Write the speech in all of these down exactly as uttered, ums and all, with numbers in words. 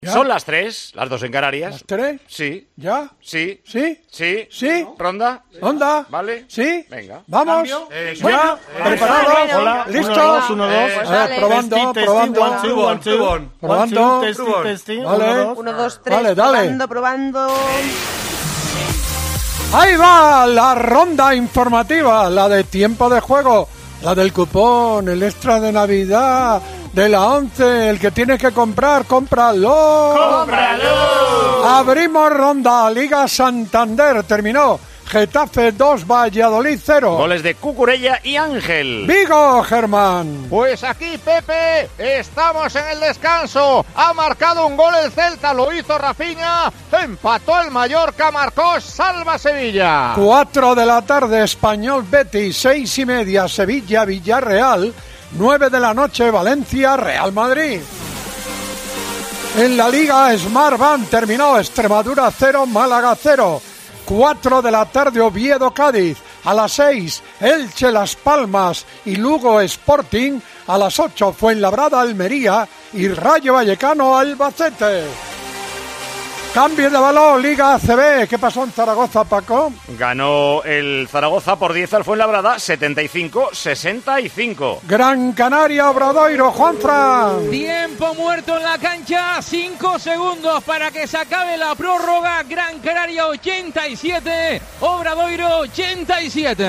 ¿Ya? Son las tres, las dos en Canarias. ¿Las tres? Sí. ¿Ya? Sí. ¿Sí? Sí. ¿Sí? ¿Ronda? ¿Onda? ¿Vale? ¿Sí? Venga. ¿Vamos? Eh, ¿Ya? bueno, ¿Preparados? bueno. Hola, ¿Listos? uno, dos, uno, dos. Pues A ver, dale. probando, Testing, probando. testing, one, two, one, two, one. Probando. One, two, testing, testing, Vale. uno, dos. Uno, dos, tres, Vale, dale. probando, probando. Ahí va la ronda informativa, la de tiempo de juego, la del cupón, el extra de Navidad, de la once, el que tienes que comprar, cómpralo. ¡Cómpralo! Abrimos ronda, Liga Santander, terminó. Getafe dos, Valladolid cero. Goles de Cucurella y Ángel. Vigo, Germán. Pues aquí, Pepe, estamos en el descanso. Ha marcado un gol el Celta, lo hizo Rafinha. Empató el Mallorca, marcó Salva Sevilla. Cuatro de la tarde, Español Betis, seis y media, Sevilla, Villarreal. Nueve de la noche, Valencia, Real Madrid. En la Liga, Smartbank terminó, Extremadura cero, Málaga cero. Cuatro de la tarde, Oviedo, Cádiz. A las seis, Elche, Las Palmas y Lugo Sporting. A las ocho, Fuenlabrada, Almería y Rayo Vallecano, Albacete. Cambio de balón, Liga A C B. ¿Qué pasó en Zaragoza, Paco? Ganó el Zaragoza por diez al Fuenlabrada, setenta y cinco a sesenta y cinco. Gran Canaria, Obradoiro, Juanfran. Tiempo muerto en la cancha, cinco segundos para que se acabe la prórroga. Gran Canaria ochenta y siete, Obradoiro ochenta y siete.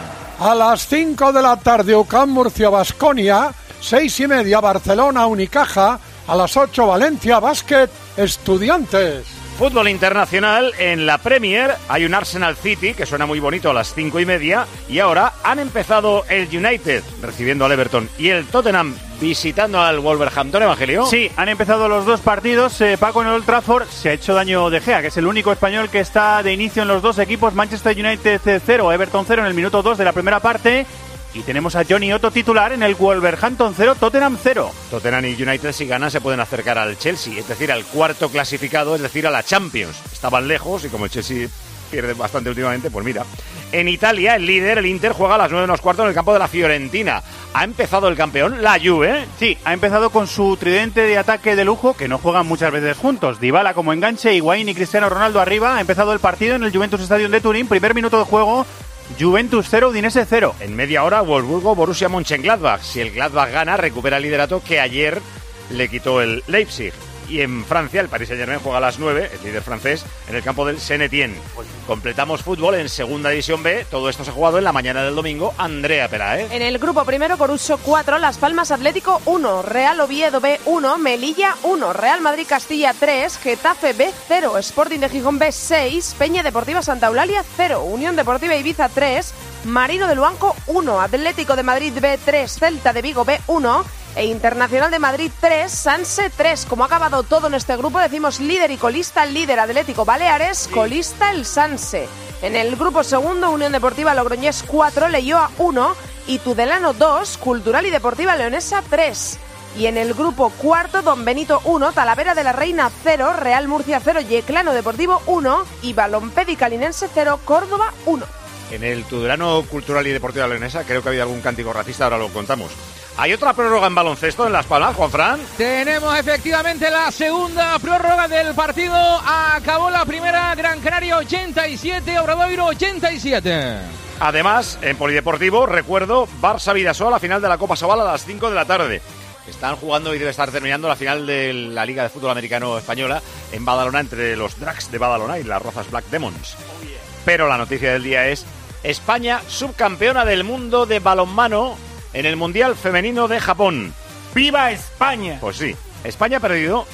A las cinco de la tarde, U C A M Murcia, Baskonia. Seis y media, Barcelona, Unicaja. A las ocho, Valencia, Básquet, Estudiantes. Fútbol internacional, en la Premier hay un Arsenal City que suena muy bonito a las cinco y media, y ahora han empezado el United recibiendo al Everton y el Tottenham visitando al Wolverhampton. Evangelio. Sí, han empezado los dos partidos. Eh, Paco, en el Old Trafford se ha hecho daño De Gea, que es el único español que está de inicio en los dos equipos. Manchester United cero, Everton cero en el minuto dos de la primera parte. Y tenemos a Johnny Otto titular en el Wolverhampton cero, Tottenham cero. Tottenham y United, si ganan, se pueden acercar al Chelsea, es decir, al cuarto clasificado, es decir, a la Champions. Estaban lejos y como el Chelsea pierde bastante últimamente, pues mira. En Italia, el líder, el Inter, juega a las nueve menos cuarto en el campo de la Fiorentina. Ha empezado el campeón, la Juve. Sí, ha empezado con su tridente de ataque de lujo, que no juegan muchas veces juntos. Dybala como enganche, Higuaín y Cristiano Ronaldo arriba. Ha empezado el partido en el Juventus Stadium de Turín, primer minuto de juego. Juventus cero, Udinese cero. En media hora, Wolfsburgo, Borussia Mönchengladbach. Si el Gladbach gana, recupera el liderato que ayer le quitó el Leipzig. Y en Francia, el Paris Saint-Germain juega a las nueve, el líder francés, en el campo del Saint-Étienne. Completamos fútbol en Segunda División B. Todo esto se ha jugado en la mañana del domingo. Andrea Pelaez. En el grupo primero, Coruso cuatro, Las Palmas Atlético uno, Real Oviedo B uno, Melilla uno, Real Madrid Castilla tres, Getafe B cero, Sporting de Gijón B seis, Peña Deportiva Santa Eulalia cero, Unión Deportiva Ibiza tres, Marino de Luanco uno, Atlético de Madrid B tres, Celta de Vigo B uno e Internacional de Madrid tres, Sanse tres. Como ha acabado todo en este grupo, decimos líder y colista, líder Atlético Baleares, colista el Sanse. En el grupo segundo, Unión Deportiva Logroñés cuatro, Leioa uno y Tudelano dos, Cultural y Deportiva Leonesa tres. Y en el grupo cuarto, Don Benito uno, Talavera de la Reina cero, Real Murcia cero, Yeclano Deportivo uno y Balompédica Linense cero, Córdoba uno. En el Tudelano Cultural y Deportiva Leonesa creo que ha habido algún cántico racista, ahora lo contamos. ¿Hay otra prórroga en baloncesto en Las Palmas, Juanfran? Tenemos efectivamente la segunda prórroga del partido. Acabó la primera, Gran Canaria ochenta y siete, Obradoiro ochenta y siete. Además, en Polideportivo, recuerdo, Barça-Vidasoa, la final de la Copa Sobal a las cinco de la tarde. Están jugando y debe estar terminando la final de la Liga de Fútbol Americano Española en Badalona, entre los Dracs de Badalona y las Rozas Black Demons. Pero la noticia del día es España subcampeona del mundo de balonmano en el Mundial Femenino de Japón. ¡Viva España! Pues sí, España ha perdido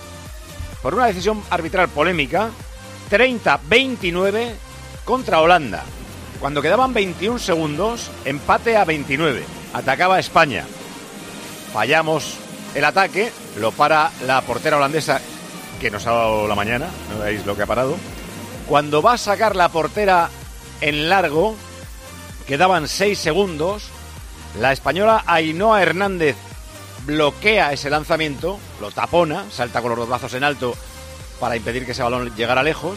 por una decisión arbitral polémica treinta a veintinueve contra Holanda. Cuando quedaban veintiún segundos, empate a veintinueve. Atacaba España. Fallamos el ataque, lo para la portera holandesa, que nos ha dado la mañana, no veis lo que ha parado. Cuando va a sacar la portera en largo, quedaban seis segundos, la española Ainhoa Hernández bloquea ese lanzamiento, lo tapona, salta con los dos brazos en alto para impedir que ese balón llegara lejos,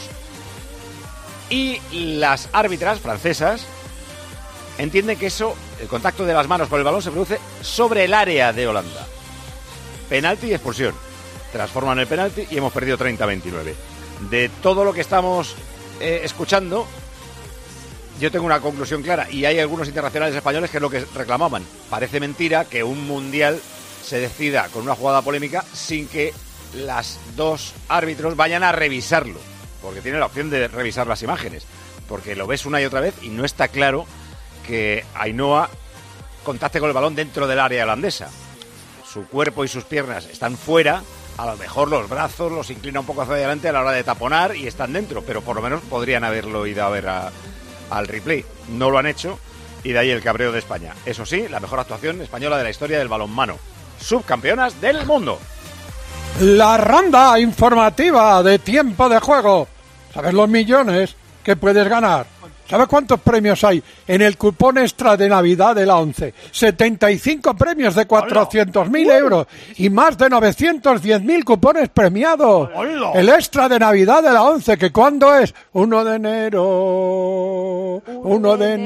y las árbitras francesas entienden que eso, el contacto de las manos con el balón se produce sobre el área de Holanda. Penalti y expulsión. transforman el penalti y hemos perdido treinta a veintinueve. De todo lo que estamos eh, escuchando, yo tengo una conclusión clara, y hay algunos internacionales españoles que es lo que reclamaban. Parece mentira que un mundial se decida con una jugada polémica sin que las dos árbitros vayan a revisarlo, porque tiene la opción de revisar las imágenes, porque lo ves una y otra vez y no está claro que Ainhoa contacte con el balón dentro del área holandesa. Su cuerpo y sus piernas están fuera, a lo mejor los brazos los inclina un poco hacia adelante a la hora de taponar y están dentro, pero por lo menos podrían haberlo ido a ver a, al replay. No lo han hecho y de ahí el cabreo de España. Eso sí, la mejor actuación española de la historia del balonmano. Subcampeonas del mundo. La ronda informativa de tiempo de juego. ¿Sabes los millones que puedes ganar? ¿Sabes cuántos premios hay en el cupón extra de Navidad de la ONCE? setenta y cinco premios de cuatrocientos mil euros y más de novecientos diez mil cupones premiados. ¡Hola! El extra de Navidad de la ONCE, que ¿cuándo es? uno de enero. uno de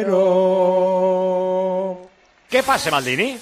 enero. ¿Qué pase, Maldini?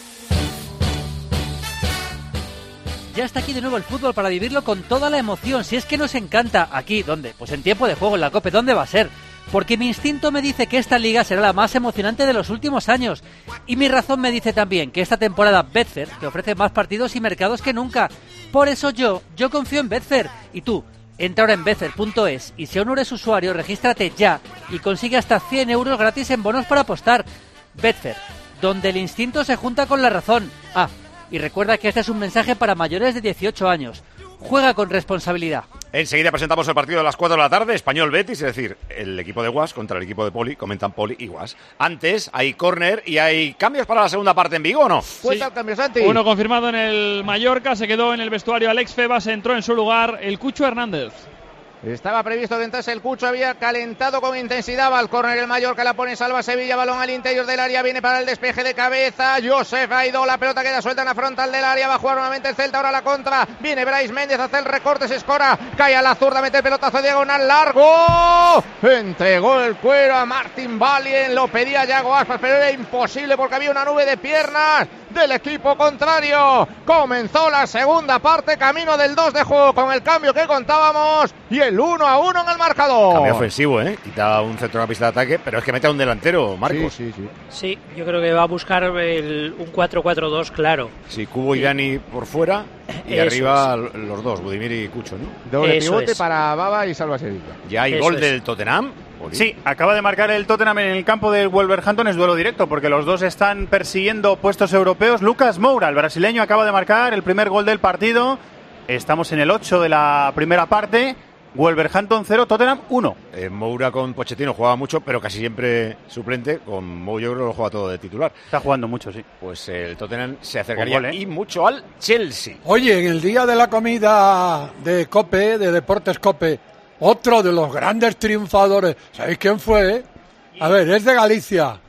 Ya está aquí de nuevo el fútbol para vivirlo con toda la emoción. Si es que nos encanta. Aquí, ¿dónde? Pues en tiempo de juego, en la COPE. ¿Dónde va a ser? Porque mi instinto me dice que esta liga será la más emocionante de los últimos años. Y mi razón me dice también que esta temporada Betfair te ofrece más partidos y mercados que nunca. Por eso yo, yo confío en Betfair. Y tú, entra ahora en betfair punto es y si aún no eres usuario, regístrate ya y consigue hasta cien euros gratis en bonos para apostar. Betfair, donde el instinto se junta con la razón. Ah, y recuerda que este es un mensaje para mayores de dieciocho años. Juega con responsabilidad. Enseguida presentamos el partido de las cuatro de la tarde, Español Betis, es decir, el equipo de Guas contra el equipo de Poli, comentan Poli y Guas. Antes hay córner y hay cambios para la segunda parte en Vigo, ¿o no? Cuenta el cambio, Santi. Uno confirmado en el Mallorca, se quedó en el vestuario Alex Febas, entró en su lugar el Cucho Hernández. Estaba previsto que entrase el Cucho, había calentado con intensidad, va al córner el Mallorca, la pone Salva Sevilla, balón al interior del área, viene para el despeje de cabeza, Josef ha ido, la pelota queda suelta en la frontal del área, va a jugar nuevamente el Celta, ahora la contra, viene Brais Méndez, hace el recorte, se escora, cae a la zurda, mete el pelotazo diagonal largo, entregó el cuero a Martin Valien, lo pedía Yago Aspas, pero era imposible porque había una nube de piernas del equipo contrario. Comenzó la segunda parte, camino del dos de juego con el cambio que contábamos y el uno a uno en el marcador. Cambio ofensivo, ¿eh? Quita un centrocampista de ataque, pero es que mete a un delantero, Marcos. Sí, sí, sí. Sí, yo creo que va a buscar el, un cuatro cuatro dos claro. Sí, Cubo y Dani por fuera y Eso arriba es. los dos, Budimir y Cucho, ¿no? Doble Eso pivote es. para Baba y Salva Sevilla. Ya hay Eso gol es. del Tottenham. Sí, acaba de marcar el Tottenham en el campo del Wolverhampton, es duelo directo porque los dos están persiguiendo puestos europeos. Lucas Moura, el brasileño, acaba de marcar el primer gol del partido. Estamos en el ocho de la primera parte. Wolverhampton cero, Tottenham uno. Eh, Moura con Pochettino jugaba mucho, pero casi siempre suplente. Con Mou yo creo que lo juega todo de titular. Está jugando mucho, sí. Pues el Tottenham se acercaría Con gol, ¿eh? y mucho al Chelsea. Oye, en el día de la comida de COPE, de Deportes COPE, otro de los grandes triunfadores, ¿sabéis quién fue? A ver, es de Galicia.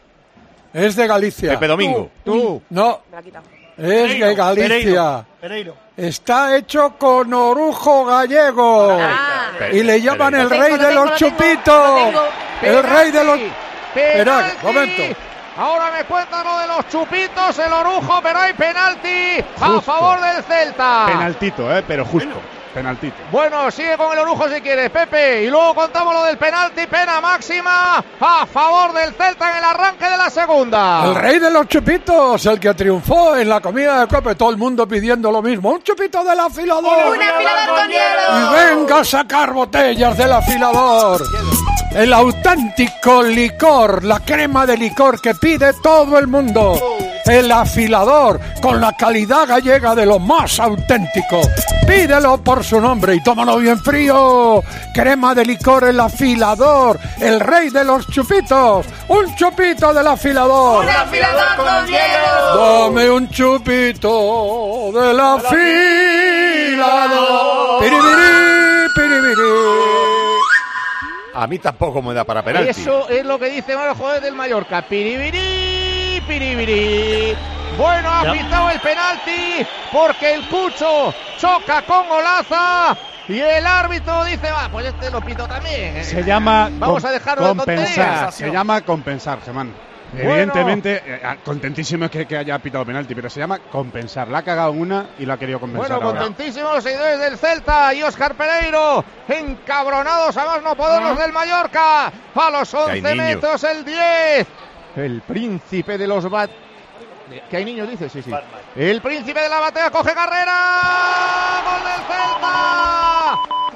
Es de Galicia. Pepe Domingo. Tú. No, Me la quita. es de Galicia. Pereiro. Está hecho con orujo gallego. Ah. Y le llaman el Lo tengo, rey lo de tengo, los lo tengo, chupitos. lo tengo. El rey de los... Penalti. Espera, momento. Ahora me cuentan lo de los chupitos, el orujo, pero hay penalti a Justo. favor del Celta. Penaltito, eh, pero justo. Penaltito. Bueno, sigue con el orujo si quieres, Pepe. Y luego contamos lo del penalti, pena máxima a favor del Celta en el arranque de la segunda. El rey de los chupitos, el que triunfó en la comida de COPE, todo el mundo pidiendo lo mismo. Un chupito del afilador. ¡Un afilador con Y hielo! venga a sacar botellas del afilador. El auténtico licor, la crema de licor que pide todo el mundo. El afilador, con la calidad gallega de lo más auténtico. Pídelo por su nombre y tómalo bien frío. Crema de licor, el afilador, el rey de los chupitos. Un chupito del afilador. ¡Un afilador con hielo! Dame un chupito del afilador. Piribiri, piribiri. A mí tampoco me da para penalti. Eso es lo que dice Mario Joder del Mallorca. Piribiri, piribiri. Bueno, ha pitado el penalti porque el Cucho choca con Olaza y el árbitro dice, va, pues este lo pito también. Se llama Vamos com- a dejarlo de compensar. tonterías. Se llama compensar, Germán. Evidentemente, bueno. eh, contentísimo que, que haya pitado penalti, pero se llama compensar. La ha cagado en una y la ha querido compensar. Bueno, ahora. contentísimos seguidores del Celta y Óscar Pereiro, encabronados a más no poder los del Mallorca. A los once metros el diez. El príncipe de los bat... ¿Que hay niños, dice? Sí, sí. El príncipe de la batea coge carrera. ¡Gol del Celta!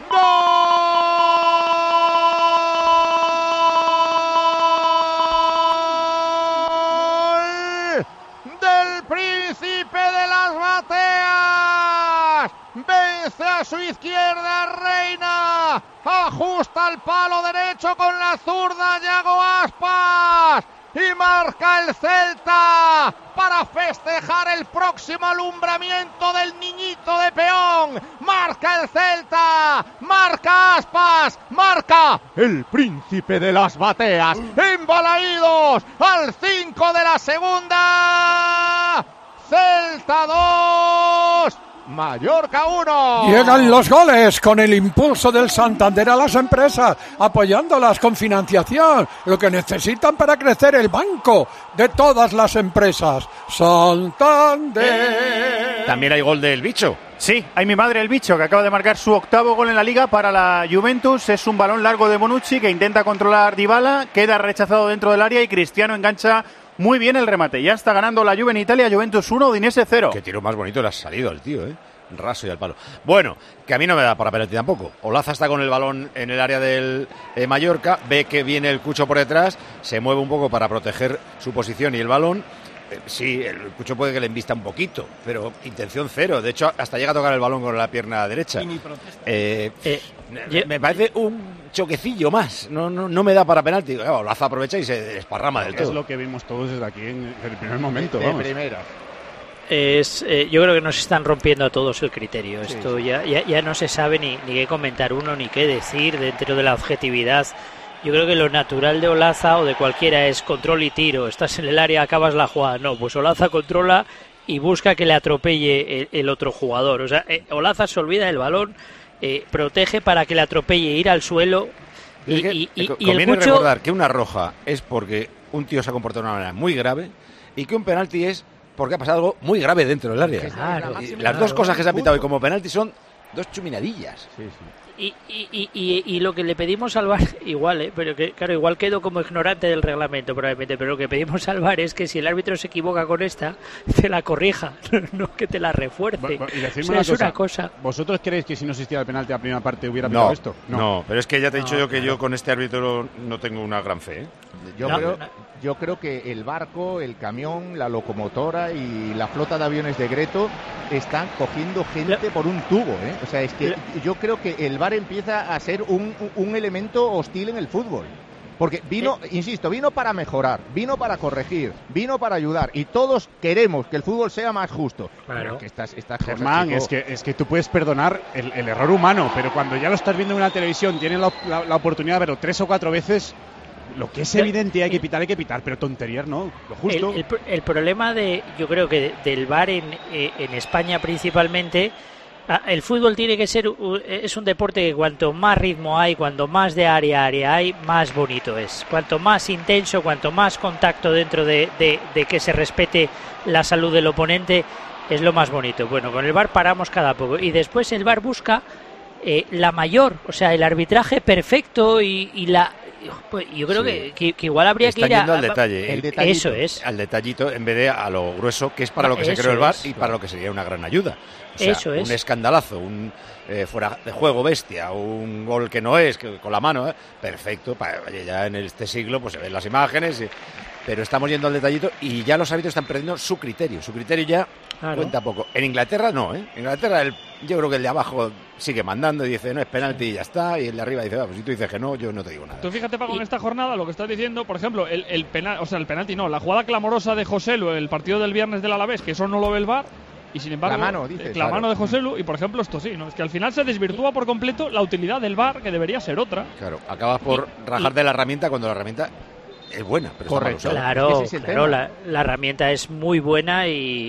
¡Gol del príncipe de las bateas! Vence a su izquierda Reina. Ajusta el palo derecho con la zurda Yago Aspas. Y marca el Celta para festejar el próximo alumbramiento del niñito de Peón. Marca el Celta, marca Aspas, marca el príncipe de las bateas. Embalaídos al cinco de la segunda. Celta dos. Mallorca uno. Llegan los goles con el impulso del Santander a las empresas, apoyándolas con financiación, lo que necesitan para crecer el banco de todas las empresas. Santander. También hay gol del Bicho. Sí, hay mi madre el Bicho, que acaba de marcar su octavo gol en la Liga para la Juventus. Es un balón largo de Bonucci que intenta controlar Dybala, queda rechazado dentro del área y Cristiano engancha muy bien el remate. Ya está ganando la Juve en Italia, Juventus uno, Udinese cero. Qué tiro más bonito le ha salido al tío, ¿eh? Raso y al palo. Bueno, que a mí no me da para penalti tampoco. Olaza está con el balón en el área del eh, Mallorca, ve que viene el Cucho por detrás, se mueve un poco para proteger su posición y el balón. Eh, sí, el Cucho puede que le embista un poquito, pero intención cero. De hecho, hasta llega a tocar el balón con la pierna derecha. Eh, eh, me, me parece un choquecillo más. No, no, no me da para penalti. Olaza aprovecha y se desparrama del todo. Es lo que vimos todos desde aquí en el primer momento. De vamos. primera. Es, eh, yo creo que nos están rompiendo a todos el criterio. Sí, Esto sí. Ya, ya, ya no se sabe ni, ni qué comentar uno, ni qué decir dentro de la objetividad. Yo creo que lo natural de Olaza o de cualquiera es control y tiro. Estás en el área, acabas la jugada. No, pues Olaza controla y busca que le atropelle el, el otro jugador. O sea, eh, Olaza se olvida del balón, eh, protege para que le atropelle, ir al suelo. Y, que, y, y, conviene y el Cucho... recordar que una roja es porque un tío se ha comportado de una manera muy grave y que un penalti es porque ha pasado algo muy grave dentro del área. Claro, y las dos cosas que se han pitado hoy como penalti son dos chuminadillas. Sí, sí. Y, y, y, y, y lo que le pedimos al V A R, igual, ¿eh? pero que claro, igual quedo como ignorante del reglamento probablemente, pero lo que pedimos al V A R es que si el árbitro se equivoca con esta, te la corrija, no que te la refuerce. Y decirme o sea, una es cosa, una cosa. ¿Vosotros creéis que si no existía el penalti a la primera parte hubiera pitado No, esto? no, no, pero es que ya te he dicho No, yo que claro. yo con este árbitro no tengo una gran fe, ¿eh? Yo, No, creo, no. yo creo que el barco, el camión, la locomotora y la flota de aviones de Greto están cogiendo gente por un tubo, ¿eh? O sea, es que yo creo que el V A R empieza a ser un, un elemento hostil en el fútbol. Porque vino, insisto, vino para mejorar, vino para corregir, vino para ayudar y todos queremos que el fútbol sea más justo. Claro. Pero que estas, estas cosas, Germán, chico, es que, es que tú puedes perdonar el, el error humano, pero cuando ya lo estás viendo en una televisión, tienes la, la, la oportunidad de verlo tres o cuatro veces, lo que es evidente y hay que pitar, hay que pitar, pero tonterías no, lo justo. El, el, el problema de, yo creo que del V A R en, eh, en España principalmente, el fútbol tiene que ser, es un deporte que cuanto más ritmo hay, cuanto más de área a área hay, más bonito es. Cuanto más intenso, cuanto más contacto dentro de, de, de que se respete la salud del oponente, es lo más bonito. Bueno, con el V A R paramos cada poco y después el V A R busca eh, la mayor, o sea, el arbitraje perfecto y, y la... Pues yo creo Sí. que, que, que igual habría Están que ir a, yendo al detalle, el ¿eh? detallito. Eso es. Al detallito en vez de a lo grueso, que es para lo que se Eso creó el V A R es. y para lo que sería una gran ayuda. O sea, Eso es. un escandalazo, un eh, fuera de juego bestia, un gol que no es, que con la mano, ¿eh? Perfecto. Para, oye, ya en este siglo pues se ven las imágenes, y, pero estamos yendo al detallito y ya los árbitros están perdiendo su criterio. Su criterio ya Claro. cuenta poco. En Inglaterra no, ¿eh? En Inglaterra el, yo creo que el de abajo sigue mandando y dice no es penalti y ya está, y el de arriba dice, ah, pues si tú dices que no, yo no te digo nada. Tú fíjate, Paco, en esta jornada lo que estás diciendo, por ejemplo, el, el penal, o sea, el penalti no, la jugada clamorosa de Joselu, el partido del viernes del Alavés, que eso no lo ve el V A R, y sin embargo, La mano, dices, la claro. mano de Joselu, y por ejemplo esto sí, ¿no? Es que al final se desvirtúa por completo la utilidad del V A R, que debería ser otra. Claro, acabas por rajar de la herramienta cuando la herramienta es buena, pero Correcto. está mal usada. Claro, Ese es el claro, tema. la, la herramienta es muy buena y,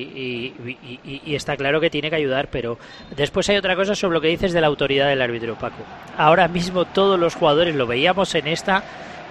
y, y- y- y está claro que tiene que ayudar, pero después hay otra cosa sobre lo que dices de la autoridad del árbitro, Paco. Ahora mismo todos los jugadores, lo veíamos en esta,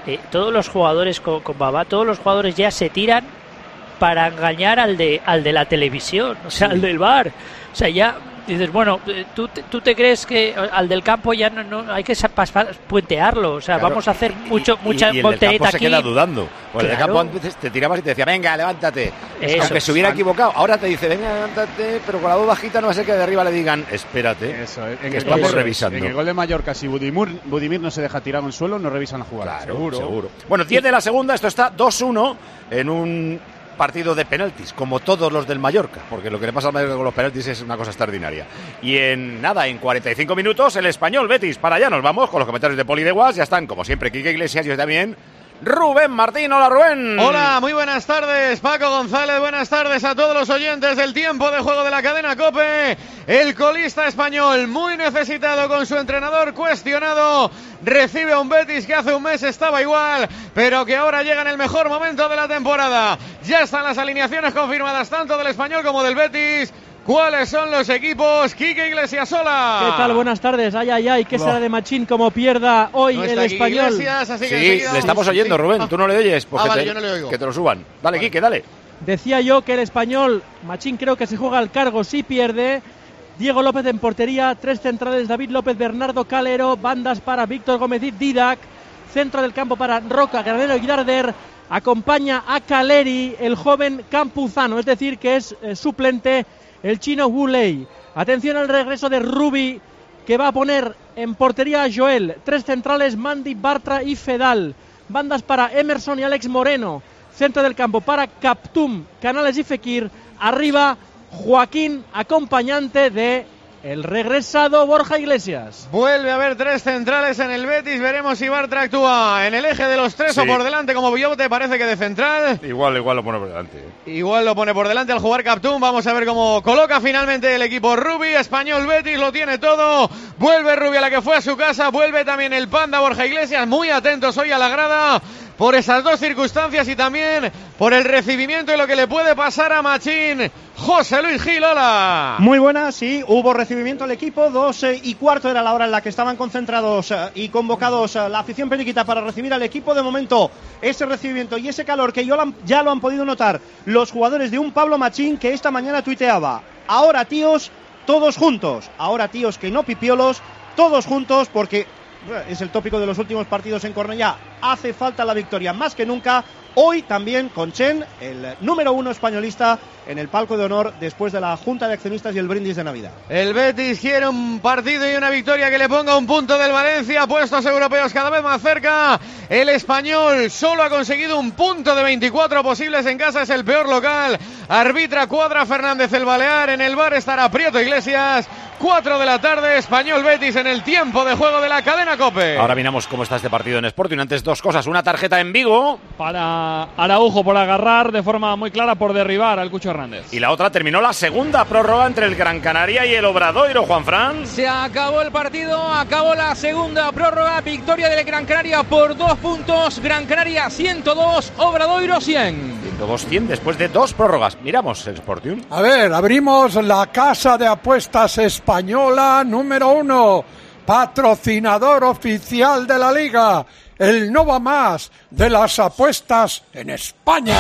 eh, todos los jugadores con, con Babá, todos los jugadores ya se tiran para engañar al de al de la televisión, o sea, sí. al del bar. O sea, ya dices, bueno, ¿tú, tú te crees que al del campo ya no, no hay que puentearlo? O sea, claro, vamos a hacer mucho y, mucha y, y voltereta aquí. Se queda dudando. Pues claro. El del campo antes te tirabas y te decía, venga, levántate. Eso, aunque se hubiera equivocado, ahora te dice, venga, levántate, pero con la voz bajita no va a ser que de arriba le digan, espérate, eso, en que el, estamos eso, revisando. En el gol de Mallorca, si Budimir, Budimir no se deja tirar en el suelo, no revisan la jugada. Claro, seguro. seguro. Bueno, diez de la segunda, esto está dos uno en un partido de penaltis, como todos los del Mallorca, porque lo que le pasa al Mallorca con los penaltis es una cosa extraordinaria. Y en nada, en cuarenta y cinco minutos, el Español Betis. Para allá nos vamos con los comentarios de Poli de Guas. Ya están, como siempre, Quique Iglesias y hoy también Rubén Martín. Hola, Rubén. Hola, muy buenas tardes, Paco González. Buenas tardes a todos los oyentes del tiempo de juego de la cadena COPE. El colista español, muy necesitado con su entrenador cuestionado, recibe a un Betis que hace un mes estaba igual, pero que ahora llega en el mejor momento de la temporada. Ya están las alineaciones confirmadas tanto del Español como del Betis. ¿Cuáles son los equipos? Quique Iglesias, hola. ¿Qué tal? Buenas tardes. Ay, ay, ay, ¿qué será de Machín como pierda hoy no el Español? Iglesias, así que sí, le estamos oyendo, sí. Rubén, ah. tú no le oyes, porque ah, vale, te, yo no le oigo. Que te lo suban. Dale, vale. Quique, dale. Decía yo que el Español, Machín creo que se juega al cargo si pierde. Diego López en portería, tres centrales, David López, Bernardo Calero, bandas para Víctor Gómez y Didac, centro del campo para Roca, Granero y Darder, acompaña a Caleri, el joven Campuzano, es decir, que es eh, suplente el chino Wu Lei. Atención al regreso de Rubi, que va a poner en portería a Joel, tres centrales, Mandy, Bartra y Fedal, bandas para Emerson y Alex Moreno, centro del campo para Captum, Canales y Fekir, arriba Joaquín, acompañante de el regresado Borja Iglesias. Vuelve a haber tres centrales en el Betis. Veremos si Bartra actúa en el eje de los tres sí. o por delante como Villote, parece que de central. Igual, igual lo pone por delante. Igual lo pone por delante al jugar Captum. Vamos a ver cómo coloca finalmente el equipo Rubi. Español Betis lo tiene todo. Vuelve Rubi a la que fue a su casa. Vuelve también el Panda Borja Iglesias. Muy atentos hoy a la grada por esas dos circunstancias y también por el recibimiento y lo que le puede pasar a Machín. José Luis Gil, hola. Muy buenas, sí, hubo recibimiento al equipo, dos eh, y cuarto era la hora en la que estaban concentrados eh, y convocados eh, la afición periquita para recibir al equipo. De momento, ese recibimiento y ese calor que ya lo han podido notar los jugadores de un Pablo Machín que esta mañana tuiteaba: ahora tíos, todos juntos, ahora tíos que no pipiolos, todos juntos, porque es el tópico de los últimos partidos en Cornellá, hace falta la victoria más que nunca. Hoy también con Chen, el número uno españolista, en el palco de honor después de la Junta de Accionistas y el brindis de Navidad. El Betis quiere un partido y una victoria que le ponga un punto del Valencia, puestos europeos cada vez más cerca. El Español solo ha conseguido un punto de veinticuatro posibles en casa, es el peor local. Arbitra Cuadra Fernández el Balear, en el bar estará Prieto Iglesias. cuatro de la tarde, Español Betis en el tiempo de juego de la cadena COPE. Ahora miramos cómo está este partido en Sporting. Antes dos cosas, una tarjeta en Vigo para Araujo por agarrar de forma muy clara, por derribar al Cucho Hernández. Y la otra, terminó la segunda prórroga entre el Gran Canaria y el Obradoiro, Juanfran. Se acabó el partido, acabó la segunda prórroga, victoria del Gran Canaria por dos puntos, Gran Canaria ciento dos, Obradoiro cien. ciento dos cien después de dos prórrogas. Miramos el Sporting. A ver, abrimos la casa de apuestas española número uno, patrocinador oficial de la Liga, el no va más de las apuestas en España.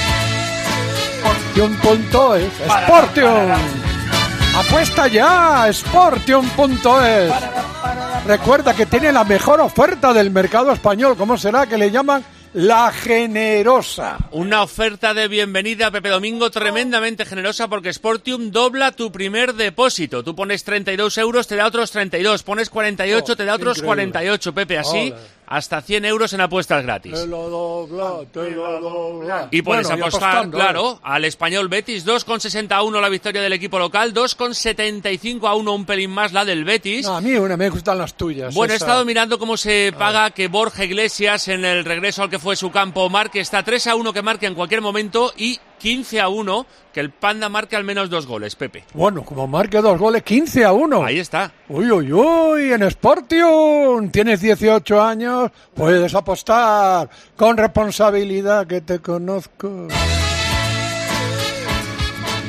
Sportium punto es. Sportium. Apuesta ya, Sportium punto es. Recuerda que tiene la mejor oferta del mercado español. ¿Cómo será que le llaman? La Generosa. Una oferta de bienvenida, Pepe Domingo, tremendamente generosa, porque Sportium dobla tu primer depósito. Tú pones treinta y dos euros, te da otros treinta y dos. Pones cuarenta y ocho, oh, te da otros increíble. cuarenta y ocho, Pepe. Así, Hola. hasta cien euros en apuestas gratis. Te lo dobla, te lo dobla. Y puedes bueno, apostar, y claro, ¿eh? al Español Betis. dos con sesenta a uno la victoria del equipo local, dos con setenta y cinco a uno, un pelín más la del Betis. No, a mí una, me gustan las tuyas. Bueno, esa. he estado mirando cómo se paga que Borja Iglesias, en el regreso al que fue su campo, marque. Está tres a uno que marque en cualquier momento y quince a uno que el Panda marque al menos dos goles, Pepe. Bueno, como marque dos goles, quince a uno. Ahí está. Uy, uy, uy, en Sportium. Tienes dieciocho años, puedes apostar con responsabilidad, que te conozco.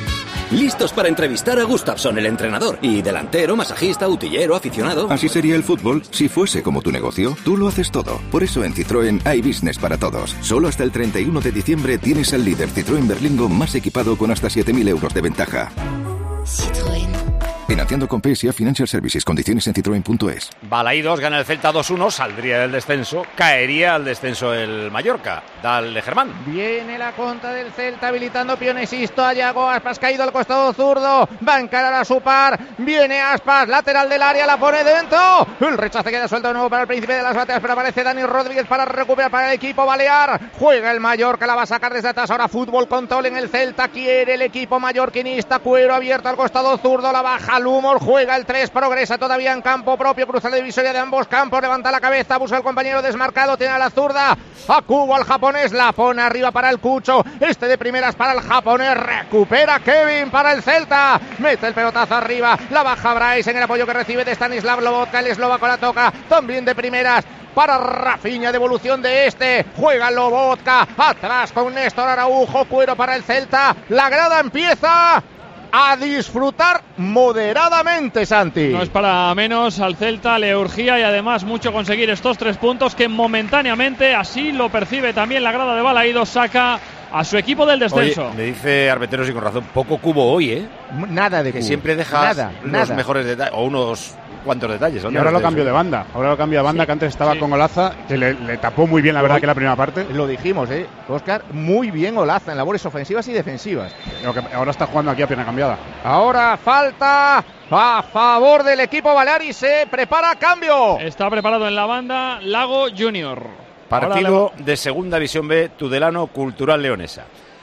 listos para entrevistar a Gustafsson, el entrenador. Y delantero, masajista, utillero, aficionado. Así sería el fútbol si fuese como tu negocio. Tú lo haces todo. Por eso en Citroën hay business para todos. Solo hasta el treinta y uno de diciembre tienes al líder Citroën Berlingo más equipado con hasta siete mil euros de ventaja. Citroën. Financiando con P S A Financial Services. Condiciones en citroen punto es. Balaídos gana el Celta dos uno, saldría del descenso, caería al descenso el Mallorca. Dale, Germán. Viene la contra del Celta, habilitando Pionesisto a Yago Aspas, caído al costado zurdo, va a encarar a su par, viene Aspas, lateral del área, la pone dentro, el rechace queda suelto de nuevo para el príncipe de las bateas, pero aparece Dani Rodríguez para recuperar para el equipo balear, juega el Mallorca, la va a sacar desde atrás, ahora fútbol control en el Celta, quiere el equipo mallorquinista, Cuero abierto al costado zurdo, la baja Lumor, juega el tres, progresa todavía en campo propio, cruza la divisoria de ambos campos, levanta la cabeza, busca el compañero desmarcado, tiene a la zurda, a Cubo, al japonés, la pone arriba para el Cucho, este de primeras para el japonés, recupera Kevin para el Celta, mete el pelotazo arriba, la baja Bryce en el apoyo que recibe de Stanislav Lobotka, el eslovaco la toca, también de primeras para Rafinha, devolución de este, juega Lobotka, atrás con Néstor Araujo, Cuero para el Celta, la grada empieza a disfrutar moderadamente, Santi. No es para menos, al Celta le urgía y además mucho conseguir estos tres puntos que momentáneamente, así lo percibe también la grada de Balaídos, saca a su equipo del descenso. Oye, me dice Arbeteros y con razón, poco Cubo hoy, ¿eh? Nada de que Cubo. Siempre dejas nada, los nada. mejores detalles, o unos cuantos detalles. Y ahora lo cambió de banda, ahora lo cambió de banda, sí, que antes estaba sí. con Olaza, que le, le tapó muy bien, la verdad, que la primera parte. Lo dijimos, ¿eh? Óscar, muy bien Olaza en labores ofensivas y defensivas. Lo que ahora está jugando aquí a pierna cambiada. Ahora falta a favor del equipo balear y se prepara cambio. Está preparado en la banda Lago Junior. Partido le... de Segunda División B, Tudelano Cultural Leonesa.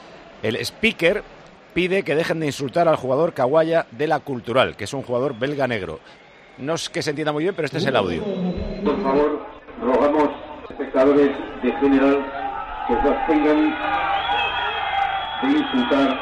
El speaker pide que dejen de insultar al jugador Kawaya de la Cultural, que es un jugador belga negro. No es que se entienda muy bien, pero este es el audio. Por favor, rogamos, espectadores de general, que se abstengan de insultar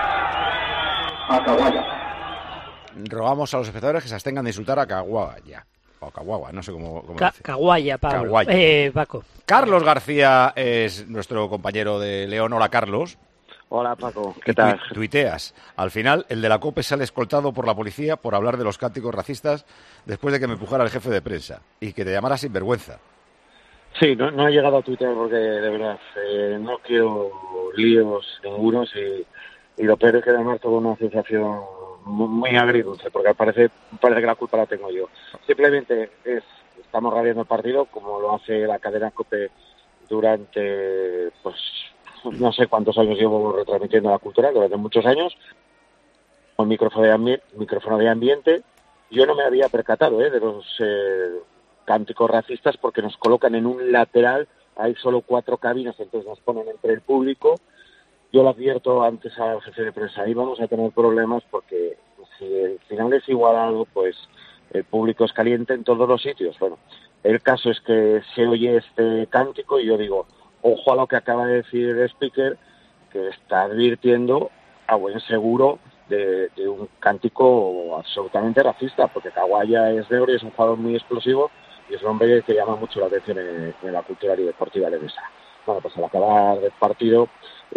a Kawaya. Rogamos a los espectadores que se abstengan de insultar a Kawaya. O Kawaya, no sé cómo, cómo Ka- dice. Kawaya, Pablo. Kawaya. Eh, Paco. Carlos García es nuestro compañero de León. Hola, Carlos. Hola, Paco. ¿Qué Y tal? Tu- tuiteas. Al final, el de la COPE sale escoltado por la policía por hablar de los cánticos racistas después de que me empujara el jefe de prensa y que te llamara sinvergüenza. Sí, no, no he llegado a Twitter porque, de verdad, eh, no quiero líos ningunos y, y lo peor es que además tengo una sensación muy, muy agridulce, porque parece, parece que la culpa la tengo yo. Simplemente es estamos radiando el partido como lo hace la cadena COPE durante, pues, no sé cuántos años llevo retransmitiendo la cultura, durante muchos años, con micrófono de, ambi- micrófono de ambiente. Yo no me había percatado eh, de los eh, cánticos racistas porque nos colocan en un lateral, hay solo cuatro cabinas, entonces nos ponen entre el público. Yo lo advierto antes al jefe de prensa, ahí vamos a tener problemas porque si el final es igualado, pues el público es caliente en todos los sitios. Bueno, el caso es que se oye este cántico y yo digo, ojo a lo que acaba de decir el speaker, que está advirtiendo a buen seguro de, de un cántico absolutamente racista, porque Kawaya es negro y es un jugador muy explosivo y es un hombre que llama mucho la atención en, en la cultura y deportiva leonesa. Bueno, pues al acabar del partido,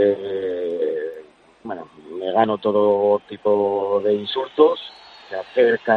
eh, bueno, me gano todo tipo de insultos, se acerca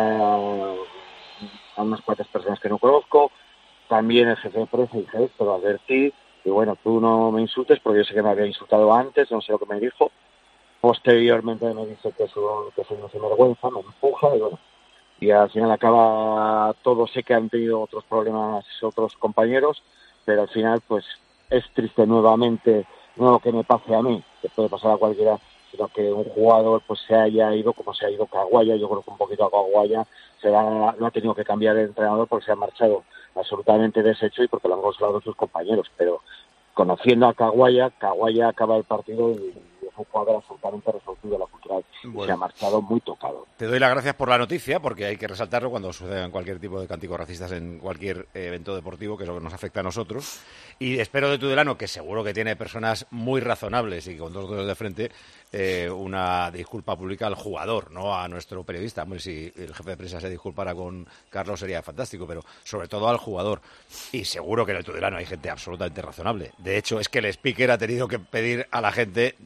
a unas cuantas personas que no conozco, también el jefe de prensa dice esto, lo advertí, y bueno, tú no me insultes porque yo sé que me había insultado antes, no sé lo que me dijo. Posteriormente me dice que soy, que soy una sinvergüenza, me empuja y bueno, y al final acaba todo. Sé que han tenido otros problemas otros compañeros, pero al final pues es triste nuevamente, no que me pase a mí, que puede pasar a cualquiera, sino que un jugador pues se haya ido como se ha ido Kawaya. Yo conozco un poquito a Kawaya, se va, no ha tenido que cambiar de entrenador porque se ha marchado absolutamente deshecho y porque lo han consolado sus compañeros, pero conociendo a Kawaya, Kawaya acaba el partido y es un jugador absolutamente resolutivo de la cultural. Bueno, se ha marchado muy tocado. Te doy las gracias por la noticia, porque hay que resaltarlo cuando sucedan cualquier tipo de cánticos racistas en cualquier evento deportivo, que es lo que nos afecta a nosotros. Y espero de Tudelano, que seguro que tiene personas muy razonables y con dos dedos de frente, eh, una disculpa pública al jugador, no a nuestro periodista. Hombre, si el jefe de prensa se disculpara con Carlos sería fantástico, pero sobre todo al jugador. Y seguro que en el Tudelano hay gente absolutamente razonable. De hecho, es que el speaker ha tenido que pedir a la gente, por favor,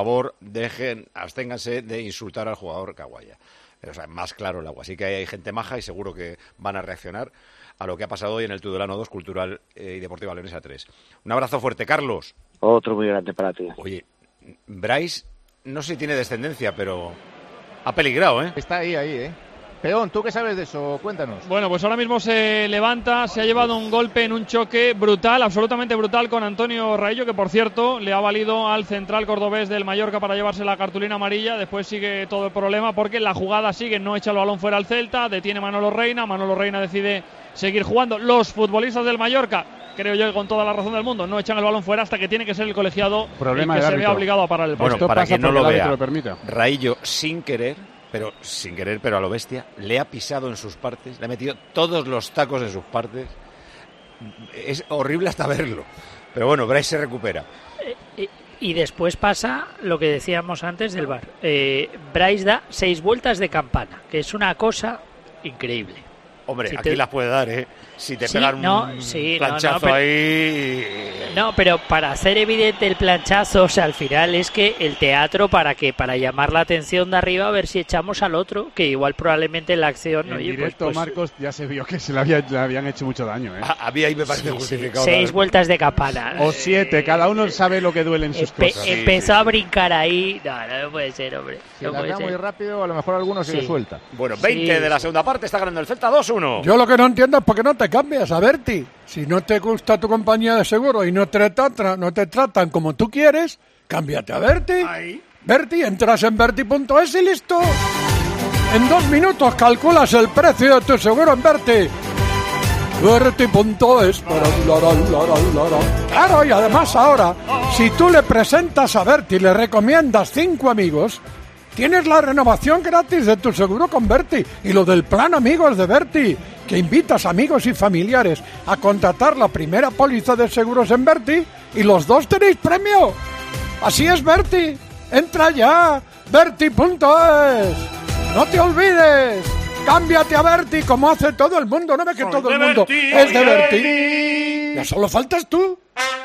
favor, dejen, absténganse de insultar al jugador Kawaya. O sea, más claro el agua. Así que hay gente maja y seguro que van a reaccionar a lo que ha pasado hoy en el Tudelano dos, Cultural y Deportiva Leonesa tres. Un abrazo fuerte, Carlos. Otro muy grande para ti. Oye, Bryce, no sé si tiene descendencia, pero ha peligrado, ¿eh? Está ahí, ahí, ¿eh? Peón, ¿tú qué sabes de eso? Cuéntanos. Bueno, pues ahora mismo se levanta, se ha llevado un golpe en un choque brutal, absolutamente brutal, con Antonio Raillo, que por cierto le ha valido al central cordobés del Mallorca para llevarse la cartulina amarilla. Después sigue todo el problema porque la jugada sigue, no echa el balón fuera al Celta, detiene Manolo Reina, Manolo Reina decide seguir jugando. Los futbolistas del Mallorca, creo yo que con toda la razón del mundo, no echan el balón fuera hasta que tiene que ser el colegiado Problema el que del se vea árbitro. obligado a parar el Bueno, partido. para quien no lo vea, lo permita. Raillo sin querer, pero sin querer, pero a lo bestia, le ha pisado en sus partes, le ha metido todos los tacos en sus partes. Es horrible hasta verlo. Pero bueno, Bryce se recupera. Eh, y después pasa lo que decíamos antes del V A R. Eh, Bryce da seis vueltas de campana, que es una cosa increíble. Hombre, Si aquí te- las puede dar, ¿eh? Si te Sí, pegan no, un sí, no, no, planchazo pero- ahí... No, pero para hacer evidente el planchazo, o sea, al final es que el teatro, para que para llamar la atención de arriba, a ver si echamos al otro, que igual probablemente la acción, En oye, pues- directo, pues, Marcos, ya se vio que se le, había, le habían hecho mucho daño, ¿eh? A, a mí ahí me parece justificado. seis vueltas de campana. O siete, cada uno sabe lo que duele en sus Empe- cosas. empezó a brincar ahí. No, no, no puede ser, hombre. Si No la puede da ser. muy rápido, a lo mejor alguno se Sí. le suelta. Bueno, veinte Sí, de la sí. segunda parte, está ganando el Celta dos uno. Yo lo que no entiendo es por qué no te cambias a Berti. Si no te gusta tu compañía de seguro y no te, tratan, no te tratan como tú quieres, cámbiate a Berti. Berti, entras en Berti punto es y listo. En dos minutos calculas el precio de tu seguro en Berti. Berti punto es. Claro, y además ahora, si tú le presentas a Berti y le recomiendas cinco amigos, tienes la renovación gratis de tu seguro con Berti y lo del plan amigos de Berti, que invitas amigos y familiares a contratar la primera póliza de seguros en Berti y los dos tenéis premio. Así es, Berti. Entra ya. Berti punto es. No te olvides. Cámbiate a Berti como hace todo el mundo. ¿No ves que todo el mundo es de Berti? Ya solo faltas tú.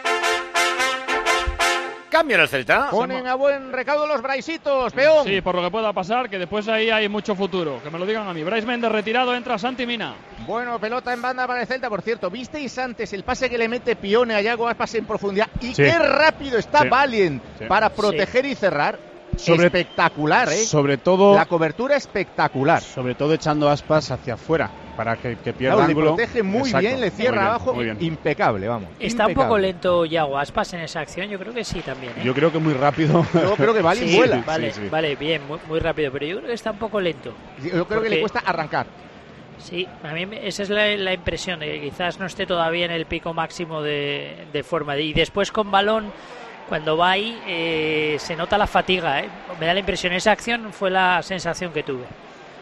Cambian el Celta. Ponen a buen recaudo los Braisitos, Peón. Sí, por lo que pueda pasar, que después ahí hay mucho futuro. Que me lo digan a mí. Bryce Méndez retirado, entra Santi Mina. Bueno, pelota en banda para el Celta, por cierto. ¿Visteis antes el pase que le mete Pione a Yago Aspas en profundidad? Y Sí. qué rápido está Sí. Valiant Sí. para proteger y cerrar. Sobre- espectacular, ¿eh? Sobre todo, La cobertura espectacular. sobre todo echando aspas hacia afuera para que, que pierda Claro, le ángulo. protege muy Exacto, bien, le muy cierra bien, abajo. muy bien. Impecable, vamos. Está un impecable. poco lento Yago Aspas en esa acción, yo creo que sí también. ¿eh? Yo creo que muy rápido. Yo creo que Valiant Sí, vuela. Vale, Sí, sí. vale, bien, muy, muy rápido, pero yo creo que está un poco lento. Yo creo que Porque- le cuesta arrancar. Sí, a mí me- esa es la, la impresión, de que quizás no esté todavía en el pico máximo de, de forma. Y después con balón, cuando va ahí, eh, se nota la fatiga. ¿eh? Me da la impresión, esa acción fue la sensación que tuve.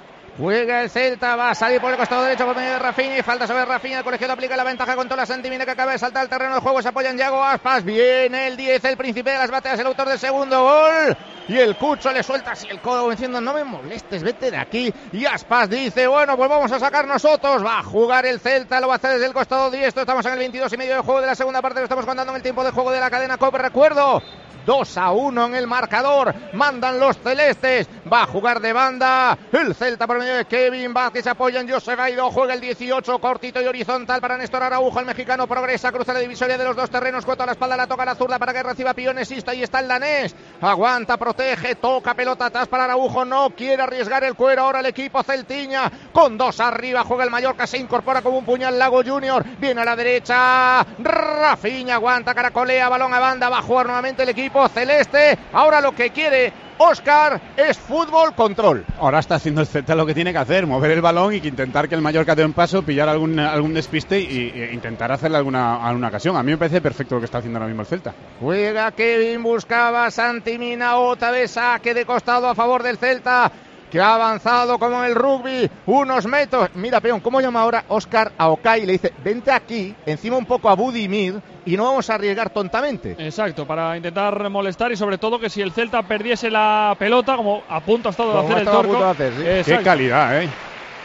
Juega el Celta, va a salir por el costado derecho por medio de Rafinha y falta sobre Rafinha. El colegiado aplica la ventaja con toda la Santimina que acaba de saltar al terreno de juego. Se apoya en Yago Aspas. Viene el diez, el príncipe de las bateas, el autor del segundo gol. Y el Cucho le suelta así el codo diciendo: no me molestes, vete de aquí. Y Aspas dice: bueno, pues vamos a sacar nosotros. Va a jugar el Celta, lo va a hacer desde el costado diestro. Estamos en el veintidós y medio de juego de la segunda parte. Lo estamos contando en el tiempo de juego de la cadena COPE. Recuerdo, dos a uno en el marcador. Mandan los celestes. Va a jugar de banda el Celta por medio de Kevin Vázquez. Se apoya en José Gaido. Juega el dieciocho, cortito y horizontal para Néstor Araujo. El mexicano progresa, cruza la divisoria de los dos terrenos. Cuota a la espalda, la toca a la zurda para que reciba Piones. Ahí está el danés. Aguanta, protege, toca pelota atrás para Araujo. No quiere arriesgar el cuero. Ahora el equipo celtiña con dos arriba. Juega el Mallorca. Se incorpora como un puñal Lago Junior. Viene a la derecha. Rafinha aguanta, caracolea, balón a banda. Va a jugar nuevamente el equipo celeste. Ahora lo que quiere Óscar es fútbol control. Ahora está haciendo el Celta lo que tiene que hacer, mover el balón y que intentar que el Mallorca dé un paso, pillar algún, algún despiste y, e intentar hacerle alguna, alguna ocasión. A mí me parece perfecto lo que está haciendo ahora mismo el Celta. Juega Kevin, buscaba Santi Mina, otra vez saque de costado a favor del Celta, que ha avanzado como en el rugby, unos metros. Mira, Peón, ¿cómo llama ahora Óscar a Okay? Le dice: vente aquí, encima un poco a Budimir, y no vamos a arriesgar tontamente. Exacto, para intentar molestar y sobre todo que si el Celta perdiese la pelota, como a punto ha estado de Como hacer ha el estado a punto Torco. de hacer, sí. Exacto. Qué calidad, ¿eh?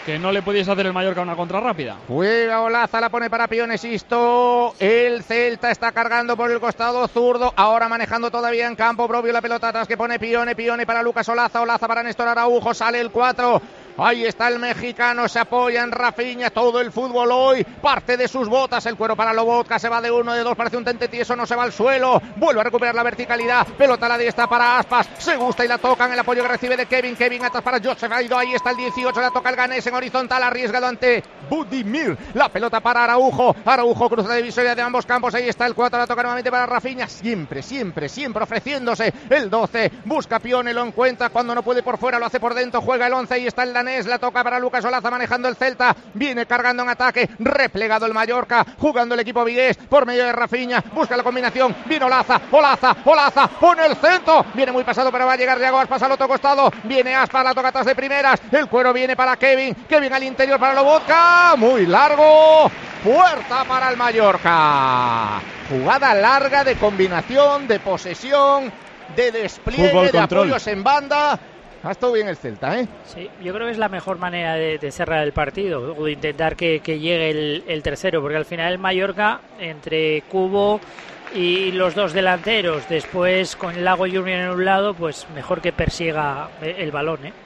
que no le pudiese hacer el Mallorca una contra rápida. Juega Olaza, la pone para Pione Sisto. El Celta está cargando por el costado zurdo. Ahora manejando todavía en campo propio la pelota atrás que pone Pione. Pione para Lucas Olaza. Olaza para Néstor Araujo. Sale el cuatro. Ahí está el mexicano, se apoya en Rafinha, todo el fútbol hoy, parte de sus botas, el cuero para Lobotka, se va de uno, de dos, parece un tente tieso, no se va al suelo, vuelve a recuperar la verticalidad, pelota a la diestra para Aspas, se gusta y la tocan, el apoyo que recibe de Kevin, Kevin atrás para Joseph Aido, ahí está el dieciocho, la toca el ganés en horizontal, arriesgado ante Budimir, la pelota para Araujo, Araujo cruza de divisoria de ambos campos, ahí está el cuatro, la toca nuevamente para Rafinha, siempre, siempre, siempre ofreciéndose, el doce, busca Pione, lo encuentra, cuando no puede por fuera, lo hace por dentro, juega el once, ahí está el danés, la toca para Lucas Olaza manejando el Celta, viene cargando en ataque, replegado el Mallorca, jugando el equipo vigués por medio de Rafinha, busca la combinación, viene Olaza, Olaza, Olaza, pone el centro, viene muy pasado pero va a llegar Diago Aspas al otro costado, viene Aspas, la toca atrás de primeras, el cuero viene para Kevin, Kevin al interior para Lobotka, muy largo, puerta para el Mallorca, jugada larga de combinación, de posesión, de despliegue, Fútbol, de control. apoyos en banda. Ha estado bien el Celta, ¿eh? Sí, yo creo que es la mejor manera de, de cerrar el partido, o de intentar que, que llegue el, el tercero, porque al final el Mallorca, entre Cubo y los dos delanteros, después con el Lago Junior en un lado, pues mejor que persiga el, el balón, ¿eh?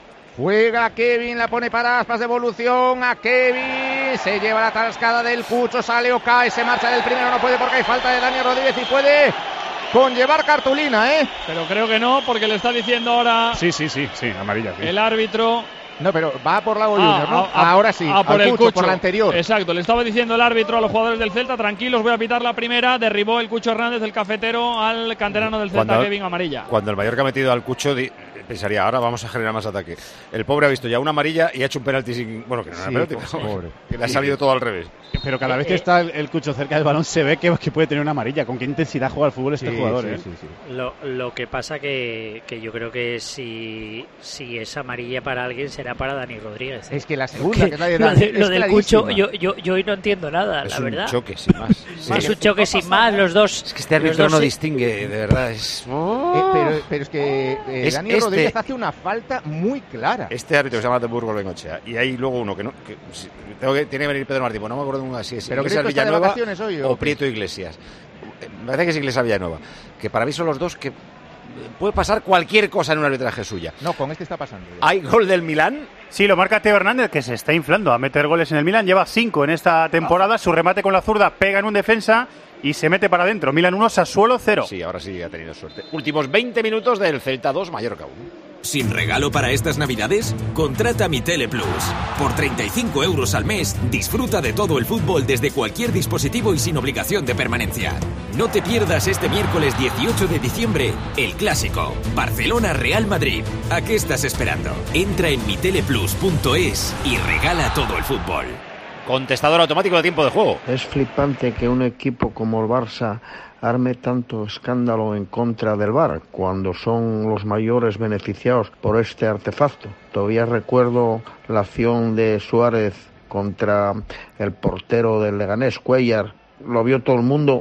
Juega Kevin, la pone para Aspas, devolución a Kevin, se lleva la tascada del Cucho, sale o cae, se marcha del primero, no puede porque hay falta de Dani Rodríguez y puede conllevar cartulina, ¿eh? Pero creo que no, porque le está diciendo ahora Sí, sí, sí, sí, amarilla. Sí. el árbitro. No, pero va por Lago Junior, ¿no? Ah, a- Ahora sí, a por al el Cucho, Cucho. por la anterior. Exacto, le estaba diciendo el árbitro a los jugadores del Celta, tranquilos, voy a pitar la primera. Derribó el Cucho Hernández, el cafetero, al canterano del Celta, Cuando- Kevin, amarilla. Cuando el Mallorca ha metido al Cucho, di- pensaría, ahora vamos a generar más ataque. El pobre ha visto ya una amarilla y ha hecho un penalti sin... Bueno, que no era Sí, penalti, pobre. pero Pobre. que le ha Sí. salido todo al revés. Pero cada Eh, vez que eh. está el, el Cucho cerca del balón se ve que, que puede tener una amarilla. ¿Con qué intensidad juega al fútbol este Sí, jugador? sí, eh? sí, sí. Lo, lo que pasa que, que yo creo que si, si es amarilla para alguien será para Dani Rodríguez, ¿eh? Es que la segunda, que es la de lo, Dani, de- lo es del clarísima. Cucho, yo, yo, yo hoy no entiendo nada, Es la un verdad. choque, sin más. Sí. Es un choque sin más, los dos. Es que este los árbitro dos no sí- distingue, de verdad. Es... Eh, pero, pero es que eh, Es Dani este- Rodríguez hace una falta muy clara. Este árbitro que se llama de Burgos Bengochea. Y hay luego uno que no. Que, si- tengo que, tiene que venir Pedro Martín, pues no me acuerdo de uno así. Es Pero Iglesias Grieco está de Villanueva vacaciones hoy, ¿o o qué? Prieto Iglesias. Eh, Me parece que es Iglesias Villanueva. Que para mí son los dos que. eh, Puede pasar cualquier cosa en un arbitraje suya. No, con este está pasando. ya. Hay gol del Milán. Sí, lo marca Teo Hernández, que se está inflando a meter goles en el Milan. Lleva cinco en esta temporada. Su remate con la zurda pega en un defensa y se mete para adentro. Milan uno, Sassuolo cero. Sí, ahora sí ha tenido suerte. Últimos veinte minutos del Celta dos, Mallorca uno. ¿Sin regalo para estas navidades? Contrata Mi Tele Plus. Por treinta y cinco euros al mes, disfruta de todo el fútbol desde cualquier dispositivo y sin obligación de permanencia. No te pierdas este miércoles dieciocho de diciembre, el clásico, Barcelona-Real Madrid. ¿A qué estás esperando? Entra en miteleplus punto es y regala todo el fútbol. Contestador automático de tiempo de juego. Es flipante que un equipo como el Barça arme tanto escándalo en contra del V A R cuando son los mayores beneficiados por este artefacto. Todavía recuerdo la acción de Suárez contra el portero del Leganés, Cuellar. Lo vio todo el mundo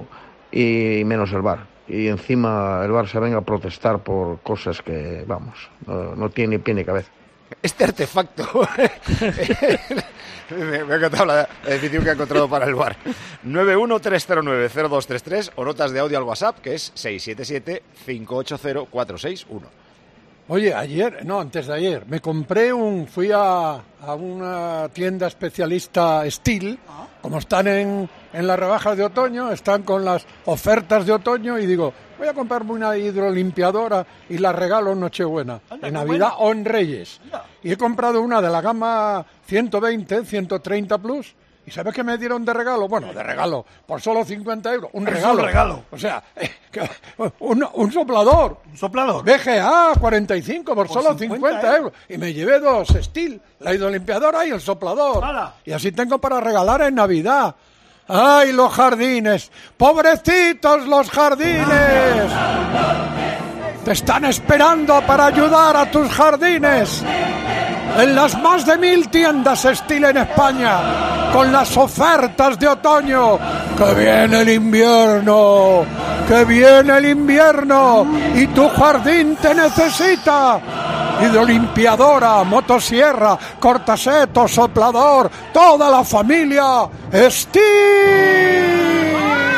y menos el V A R. Y encima el Barça venga a protestar por cosas que, vamos, no, no tiene ni pie ni cabeza. Este artefacto. me, me ha encantado la definición que ha encontrado para el V A R. nueve uno tres cero nueve cero dos tres tres o notas de audio al WhatsApp, que es seis siete siete cinco ocho cero cuatro seis uno. Oye, ayer, no, antes de ayer, me compré un, fui a, a una tienda especialista Steel, como están en, en las rebajas de otoño, están con las ofertas de otoño y digo, voy a comprarme una hidrolimpiadora y la regalo en Nochebuena, en Navidad o en Reyes. Y he comprado una de la gama ciento veinte, ciento treinta Plus. ¿Y sabes qué me dieron de regalo? Bueno, de regalo, por solo cincuenta euros. Un Es regalo. un regalo. O sea, eh, que- un, un soplador. Un soplador. B G A cuarenta y cinco por, Por solo cincuenta cincuenta euros. Y me llevé dos Steel, la hidrolimpiadora y el soplador. ¡Hala! Y así tengo para regalar en Navidad. ¡Ay, los jardines! ¡Pobrecitos los jardines! Te están esperando para ayudar a tus jardines. En las más de mil tiendas Steel en España, con las ofertas de otoño. ¡Que viene el invierno! ¡Que viene el invierno! ¡Y tu jardín te necesita! hidrolimpiadora, motosierra, cortaseto, soplador, toda la familia Steel.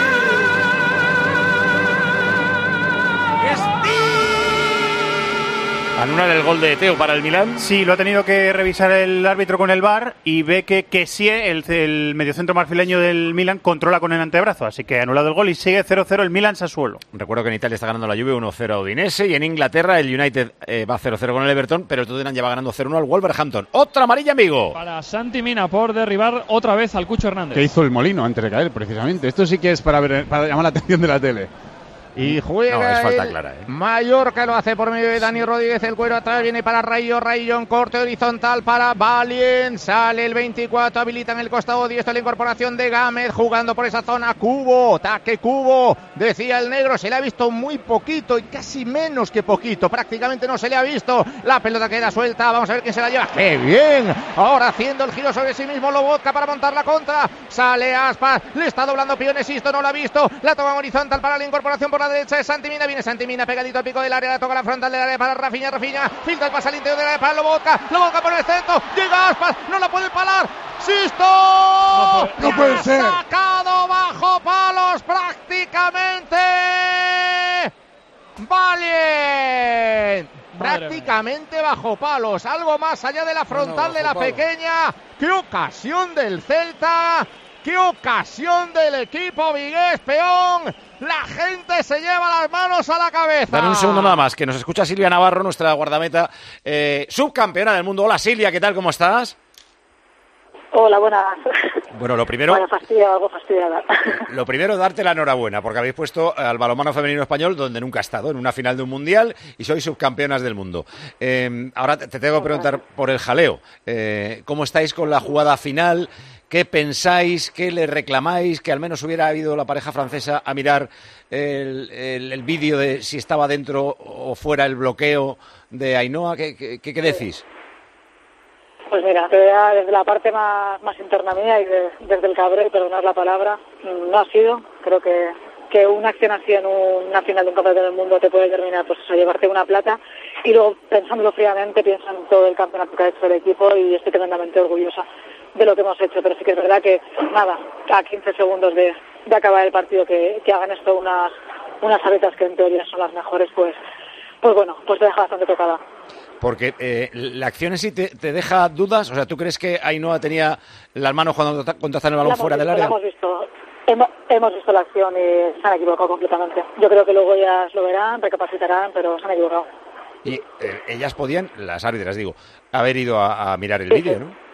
¿Anular el gol de Teo para el Milán? Sí, lo ha tenido que revisar el árbitro con el V A R y ve que Kessie, el, el mediocentro marfileño del Milán, controla con el antebrazo. Así que ha anulado el gol y sigue cero cero el Milán Sassuolo. Recuerdo que en Italia está ganando la Juve uno cero a Udinese y en Inglaterra el United eh, va cero cero con el Everton, pero el Tottenham ya va ganando cero uno al Wolverhampton. ¡Otra amarilla, amigo! Para Santi Mina por derribar otra vez al Cucho Hernández. ¿Qué hizo el Molino antes de caer, precisamente? Esto sí que es para, ver, para llamar la atención de la tele. Y juega no, es falta el clara, ¿eh? Mallorca, lo hace por medio de Dani Rodríguez, el cuero atrás, viene para Rayo, Rayo en corte horizontal para Valien, sale el veinticuatro, habilita en el costado diestro la incorporación de Gámez, jugando por esa zona, Cubo, taque Cubo, decía el negro, se le ha visto muy poquito y casi menos que poquito, prácticamente no se le ha visto, la pelota queda suelta, vamos a ver quién se la lleva, ¡qué bien! Ahora haciendo el giro sobre sí mismo Lobotka para montar la contra, sale Aspas, le está doblando Piones, esto no lo ha visto, la toma horizontal para la incorporación por la derecha de Santimina, viene Santimina pegadito al pico del área, la toca la frontal del área para Rafinha, Rafinha, filtra el pase al interior del área para Lobotka, Lobotka por el centro, llega Aspas, no la puede parar, Sisto, no puede, no puede ser, sacado bajo palos prácticamente, Valien, prácticamente bajo palos, algo más allá de la frontal no, no, de la palos. Pequeña, qué ocasión del Celta, qué ocasión del equipo vigués, peón. La gente se lleva las manos a la cabeza. Dame un segundo nada más, que nos escucha Silvia Navarro, nuestra guardameta, eh, subcampeona del mundo. Hola Silvia, ¿qué tal? ¿Cómo estás? Hola, buenas. Bueno, lo primero... Bueno, fastidiada, algo fastidiada. Lo primero, darte la enhorabuena, porque habéis puesto al balonmano femenino español donde nunca ha estado, en una final de un mundial, y sois subcampeonas del mundo. Eh, ahora te tengo que preguntar por el jaleo. Eh, ¿Cómo estáis con la jugada final? ¿Qué pensáis? ¿Qué le reclamáis? Que al menos hubiera ido la pareja francesa a mirar el, el, el vídeo de si estaba dentro o fuera el bloqueo de Ainhoa. ¿Qué, qué, qué decís? Pues mira, te voy a, desde la parte más, más interna mía y de, desde el cabreo, perdonad la palabra, no ha sido. Creo que, que una acción así en un, una final de un campeonato del mundo te puede terminar, pues eso, llevarte una plata. Y luego, pensándolo fríamente, pienso en todo el campeonato que ha hecho el equipo y estoy tremendamente orgullosa de lo que hemos hecho, pero sí que es verdad que, nada, a quince segundos de, de acabar el partido, que, que hagan esto unas unas aletas que en teoría son las mejores, pues pues bueno, pues te deja bastante tocada. Porque eh, la acción en sí te, te deja dudas, o sea, ¿tú crees que Ainhoa tenía las manos cuando contactan el balón fuera visto, del área? La hemos visto, hemos, hemos visto la acción y se han equivocado completamente. Yo creo que luego ellas lo verán, recapacitarán, pero se han equivocado. Y eh, ellas podían, las árbitras digo, haber ido a, a mirar el sí, vídeo, sí. ¿no?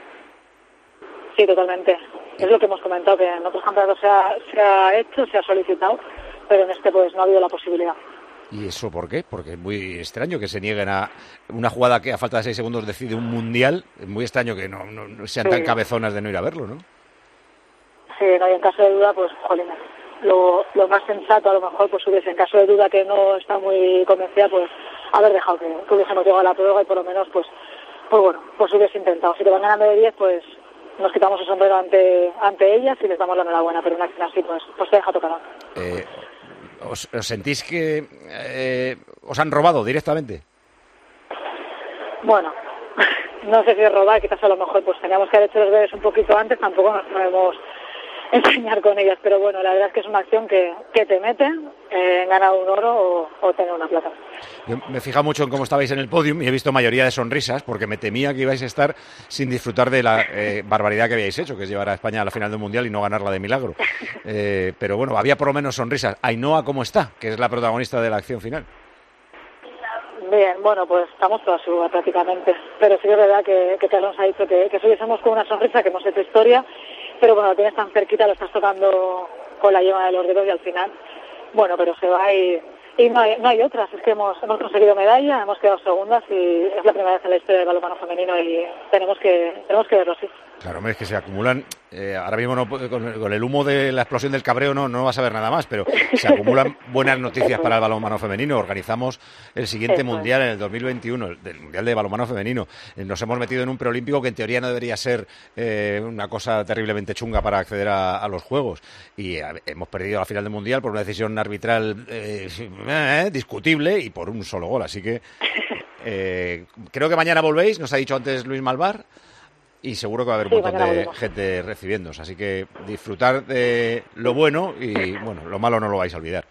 Sí, totalmente. Es lo que hemos comentado, que en otros campeonatos se ha, se ha hecho, se ha solicitado, pero en este pues no ha habido la posibilidad. ¿Y eso por qué? Porque es muy extraño que se nieguen a una jugada que a falta de seis segundos decide un mundial. Es muy extraño que no, no, no sean sí. tan cabezonas de no ir a verlo, ¿no? Sí, no, y en caso de duda, pues, jolín, lo, lo más sensato a lo mejor pues hubiese, en caso de duda que no está muy convencida, pues haber dejado que, que hubiésemos llegado a la prueba y por lo menos, pues, pues bueno, pues hubiese intentado. Si te van ganando de diez, pues nos quitamos el sombrero ante ante ellas y les damos la enhorabuena, pero una acción así, pues, pues te deja tocar. Eh, ¿os, ¿Os sentís que eh, os han robado directamente? Bueno, no sé si es robar, quizás a lo mejor pues teníamos que haber hecho los deberes un poquito antes, tampoco nos podemos enseñar con ellas, pero bueno, la verdad es que es una acción que, que te mete eh, en ganar un oro o, o tener una plata. Yo me he fijado mucho en cómo estabais en el podium y he visto mayoría de sonrisas porque me temía que ibais a estar sin disfrutar de la eh, barbaridad que habíais hecho, que es llevar a España a la final del Mundial y no ganarla de milagro. Eh, pero bueno, había por lo menos sonrisas. Ainhoa, ¿cómo está? Que es la protagonista de la acción final. Bien, bueno, pues estamos todas seguras prácticamente, pero sí que es verdad que, que Carlos ha dicho que, que estuviésemos con una sonrisa, que hemos hecho historia, pero bueno, lo tienes tan cerquita, lo estás tocando con la yema de los dedos y al final, bueno, pero se va y, y no, hay, no hay otras, es que hemos, hemos conseguido medalla, hemos quedado segundas y es la primera vez en la historia del balonmano femenino y tenemos que tenemos que verlo así. Claro, es que se acumulan, eh, ahora mismo no, con, con el humo de la explosión del cabreo no, no vas a ver nada más, pero se acumulan buenas noticias para el balonmano femenino. Organizamos el siguiente Eso mundial es. en el dos mil veintiuno, el, el mundial de balonmano femenino. Nos hemos metido en un preolímpico que en teoría no debería ser eh, una cosa terriblemente chunga para acceder a, a los Juegos. Y a, hemos perdido la final del mundial por una decisión arbitral eh, eh, discutible y por un solo gol. Así que Eh, creo que mañana volvéis, nos ha dicho antes Luis Malvar, y seguro que va a haber Sí, un montón mañana de volvemos. gente recibiéndoos. Así que disfrutar de lo bueno y, bueno, lo malo no lo vais a olvidar.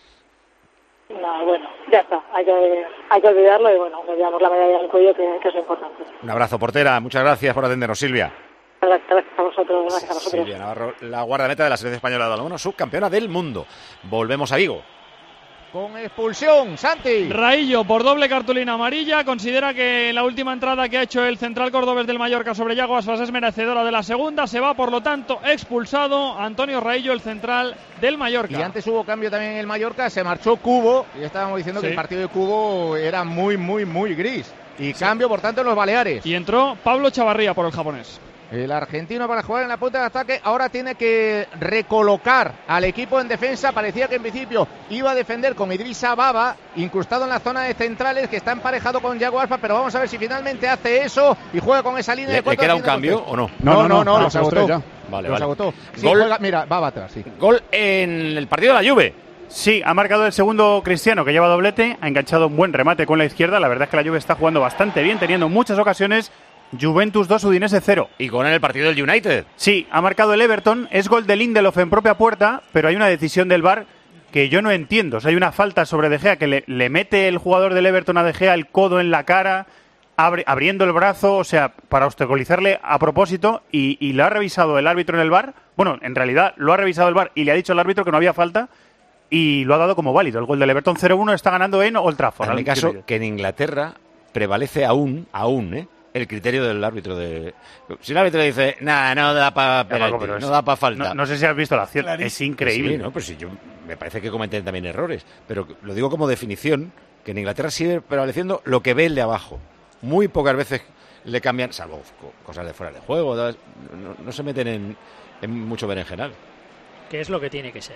No, bueno, ya está, hay que, hay que olvidarlo y bueno, le damos la medalla al cuello, que, que es lo importante. Un abrazo, portera. Muchas gracias por atendernos, Silvia. Gracias, gracias a vosotros, gracias a vosotros. Silvia Navarro, la guardameta de la selección española de balonmano, subcampeona del mundo. Volvemos a Vigo. Con expulsión, Santi. Raillo por doble cartulina amarilla considera que la última entrada que ha hecho el central cordobés del Mallorca sobre Yago Aspas es merecedora de la segunda. Se va, por lo tanto, expulsado Antonio Raillo, el central del Mallorca. Y antes hubo cambio también en el Mallorca, se marchó Cubo y estábamos diciendo Sí. que el partido de Cubo era muy, muy, muy gris. Y cambio, por tanto, en los Baleares. Y entró Pablo Chavarría por el japonés. El argentino, para jugar en la punta de ataque, ahora tiene que recolocar al equipo en defensa. Parecía que en principio iba a defender con Idrissa Baba, incrustado en la zona de centrales, que está emparejado con Yago Aspas, pero vamos a ver si finalmente hace eso y juega con esa línea ¿Le, de ¿Le cuatro. queda un haciendo cambio contexto. o no? No, no, no, no, no, los los agotó. ya. Vale, los vale. agotó. Sí, Gol- juega- mira, Baba atrás, sí. Gol en el partido de la Juve. Sí, ha marcado el segundo Cristiano, que lleva doblete, ha enganchado un buen remate con la izquierda. La verdad es que la Juve está jugando bastante bien, teniendo muchas ocasiones. Juventus dos, Udinese cero. Y con el partido del United. Sí, ha marcado el Everton, es gol de Lindelof en propia puerta, pero hay una decisión del V A R que yo no entiendo. O sea, hay una falta sobre De Gea que le, le mete el jugador del Everton a De Gea el codo en la cara, abre, abriendo el brazo, o sea, para obstaculizarle a propósito, y, y lo ha revisado el árbitro en el V A R. Bueno, en realidad lo ha revisado el V A R y le ha dicho al árbitro que no había falta y lo ha dado como válido. El gol del Everton cero uno está ganando en Old Trafford. En mi caso, que en Inglaterra prevalece aún, aún, ¿eh? el criterio del árbitro. De si el árbitro dice, nada, no da para penalti, pero es- no da para falta. No, no sé si has visto la acción, Clarísimo. es increíble. Sí, no, pues sí, yo me parece que cometen también errores, pero lo digo como definición, que en Inglaterra sigue prevaleciendo lo que ve el de abajo. Muy pocas veces le cambian, salvo co- cosas de fuera de juego, no, no- no se meten en, en mucho berenjenal. Que es lo que tiene que ser.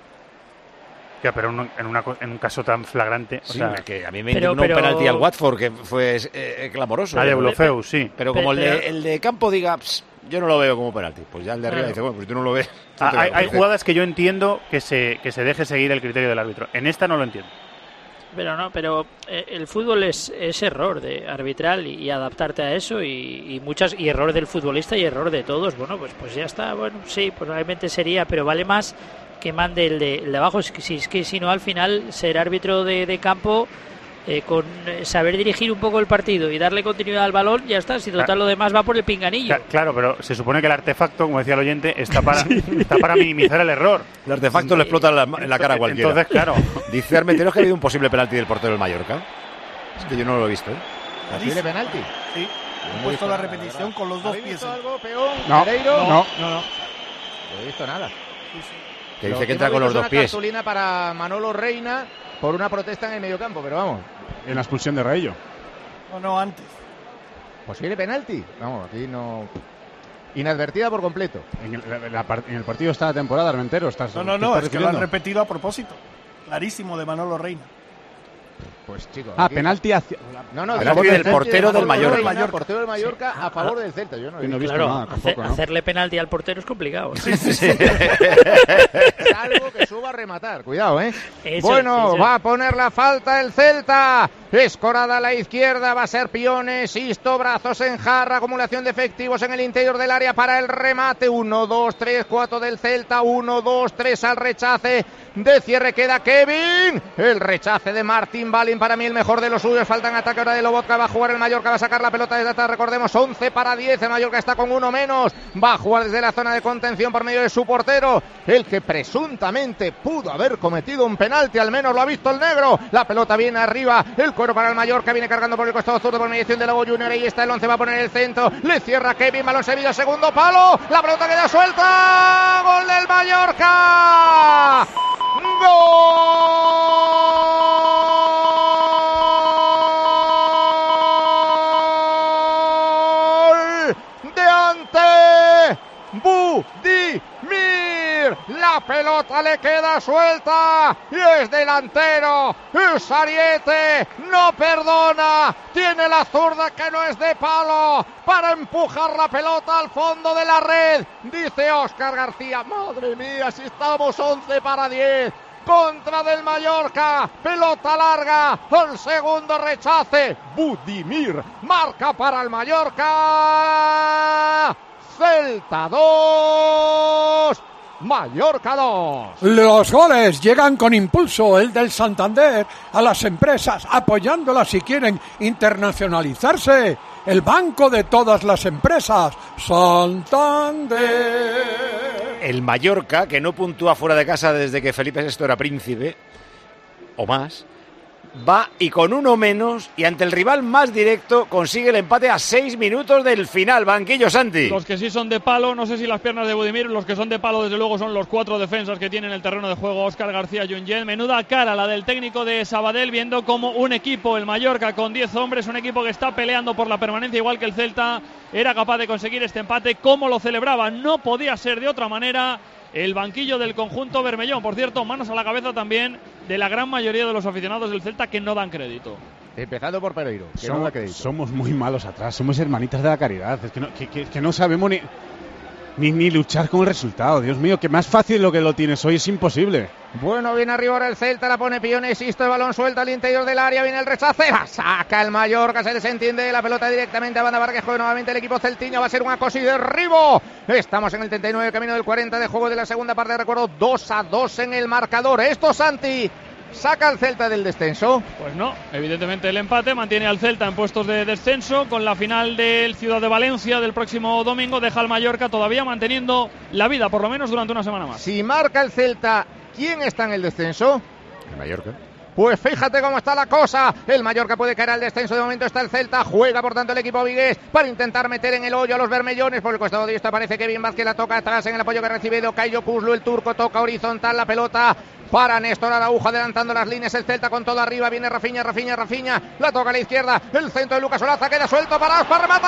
Ya, pero en un, en una co- en un caso tan flagrante. O Sí, sea, que a mí me Pero- indignó pero- un penalti al Watford que fue eh, clamoroso. La de Pero- Blofeu, sí. Pero como el Pero- de, el de campo diga, "Pss, yo no lo veo como penalti", pues ya el de arriba Claro. dice, bueno, pues tú no lo ves. no Ah, te hay, veo. hay Dice, jugadas que yo entiendo que se, que se deje seguir el criterio del árbitro. En esta no lo entiendo. Pero no, pero eh, el fútbol es, es error de arbitral y, y adaptarte a eso y, y muchas y error del futbolista y error de todos. Bueno, pues pues ya está. Bueno, sí, probablemente sería, pero vale más que mande el de, el de abajo. Es que, si es que si no, al final ser árbitro de, de campo eh, con eh, saber dirigir un poco el partido y darle continuidad al balón, ya está. Si total lo demás va por el pinganillo. Cla- Claro, pero se supone que el artefacto, como decía el oyente, está para, está para minimizar el error. El artefacto le explota en la, en la cara a cualquiera. Entonces, claro. Dice Armenteros que ha habido un posible penalti del portero del Mallorca. Es que yo no lo he visto, ¿eh? ¿Posible penalti? Sí. Yo no He he puesto visto la nada, repetición ¿verdad? con los dos ¿Habéis pies. visto algo, Peón? No, Pereiro? no, No, no. No he visto nada. Que Lo dice que hemos entra con visto los es dos una pies. cartulina para Manolo Reina por una protesta en el mediocampo, pero vamos. En la expulsión de Raillo. No, no, antes. ¿Posible penalti? Vamos, aquí no. Inadvertida por completo. En el, la- la par- en el partido está la temporada, Armentero. Estás, No, no, ¿te no, estás es que lo han refiriendo? repetido a propósito. Clarísimo de Manolo Reina. Pues chicos. Ah, aquí- penalti hacia. No, no, Penalti a favor del Celta, portero del Manolo Mallorca. Reina, portero del Mallorca a favor del Celta. Yo no he Yo no he visto. visto Claro, nada tampoco, hacer- ¿no? hacerle penalti al portero es complicado. Algo que suba a rematar, cuidado, ¿eh? Eso, bueno, eso. va a poner la falta el Celta. Escorada a la izquierda, va a ser Piones, Sisto, brazos en jarra, acumulación de efectivos en el interior del área para el remate. uno, dos, tres, cuatro del Celta, uno, dos, tres al rechace. De cierre queda Kevin. El rechace de Martín Balin, para mí el mejor de los suyos. Faltan ataque ahora de Lobotka, va a jugar el Mallorca, va a sacar la pelota desde atrás, recordemos, once para diez. El Mallorca está con uno menos. Va a jugar desde la zona de contención por medio de su portero, el que presuntamente pudo haber cometido un penalti, al menos lo ha visto el negro. La pelota viene arriba, el cuero para el Mallorca, viene cargando por el costado zurdo por mediación de Lobo Junior. Ahí está el once, va a poner el centro, le cierra Kevin, balón Sevilla, segundo palo, la pelota queda suelta, gol del Mallorca. ¡Gol de ante Budimir! La pelota le queda suelta y es delantero. Es Ariete, no perdona. Tiene la zurda que no es de palo para empujar la pelota al fondo de la red. Dice Óscar García, madre mía, si estamos once para diez. contra del Mallorca, pelota larga, el segundo rechace, Budimir, marca para el Mallorca, Celta dos, Mallorca dos. Los goles llegan con impulso, el del Santander, a las empresas, apoyándolas si quieren internacionalizarse. El banco de todas las empresas, Santander. El Mallorca, que no puntúa fuera de casa desde que Felipe sexto era príncipe, o más, va y con uno menos, y ante el rival más directo consigue el empate a seis minutos del final. Banquillo, Santi. Los que sí son de palo, no sé si las piernas de Budimir, los que son de palo desde luego son los cuatro defensas que tienen el terreno de juego, Óscar García Junyent. Menuda cara la del técnico de Sabadell, viendo como un equipo, el Mallorca, con diez hombres, un equipo que está peleando por la permanencia igual que el Celta, era capaz de conseguir este empate. ¿Cómo lo celebraba? No podía ser de otra manera. El banquillo del conjunto bermellón, por cierto, manos a la cabeza también de la gran mayoría de los aficionados del Celta que no dan crédito. Empezando por Pereiro, que somos, no da crédito. Somos muy malos atrás, somos hermanitas de la caridad. Es que no, que, que, que no sabemos ni, ni, ni luchar con el resultado. Dios mío, que más fácil lo que lo tienes hoy es imposible. Bueno, viene arriba ahora el Celta, la pone Piones, insisto, el balón suelta al interior del área, viene el rechace, la saca el Mallorca, se desentiende la pelota directamente a banda para que juegue nuevamente el equipo celtiño, va a ser una cosa y derribo. Estamos en el treinta y nueve, camino del cuarenta de juego de la segunda parte, recuerdo dos a dos en el marcador. Esto, Santi, ¿saca al Celta del descenso? Pues no, evidentemente el empate mantiene al Celta en puestos de descenso. Con la final del Ciudad de Valencia del próximo domingo deja al Mallorca todavía manteniendo la vida, por lo menos durante una semana más. Si marca el Celta, ¿quién está en el descenso? El Mallorca. Pues fíjate cómo está la cosa. El Mallorca puede caer al descenso. De momento está el Celta. Juega por tanto el equipo vigués para intentar meter en el hoyo a los bermellones. Por el costado de esto aparece Kevin Vázquez. La toca atrás en el apoyo que recibe Locayo Kuzlu. El turco toca horizontal la pelota para Néstor Araujo, adelantando las líneas el Celta con todo arriba. Viene Rafinha, Rafinha, Rafinha. La toca a la izquierda. El centro de Lucas Olaza queda suelto para Aspas. Remata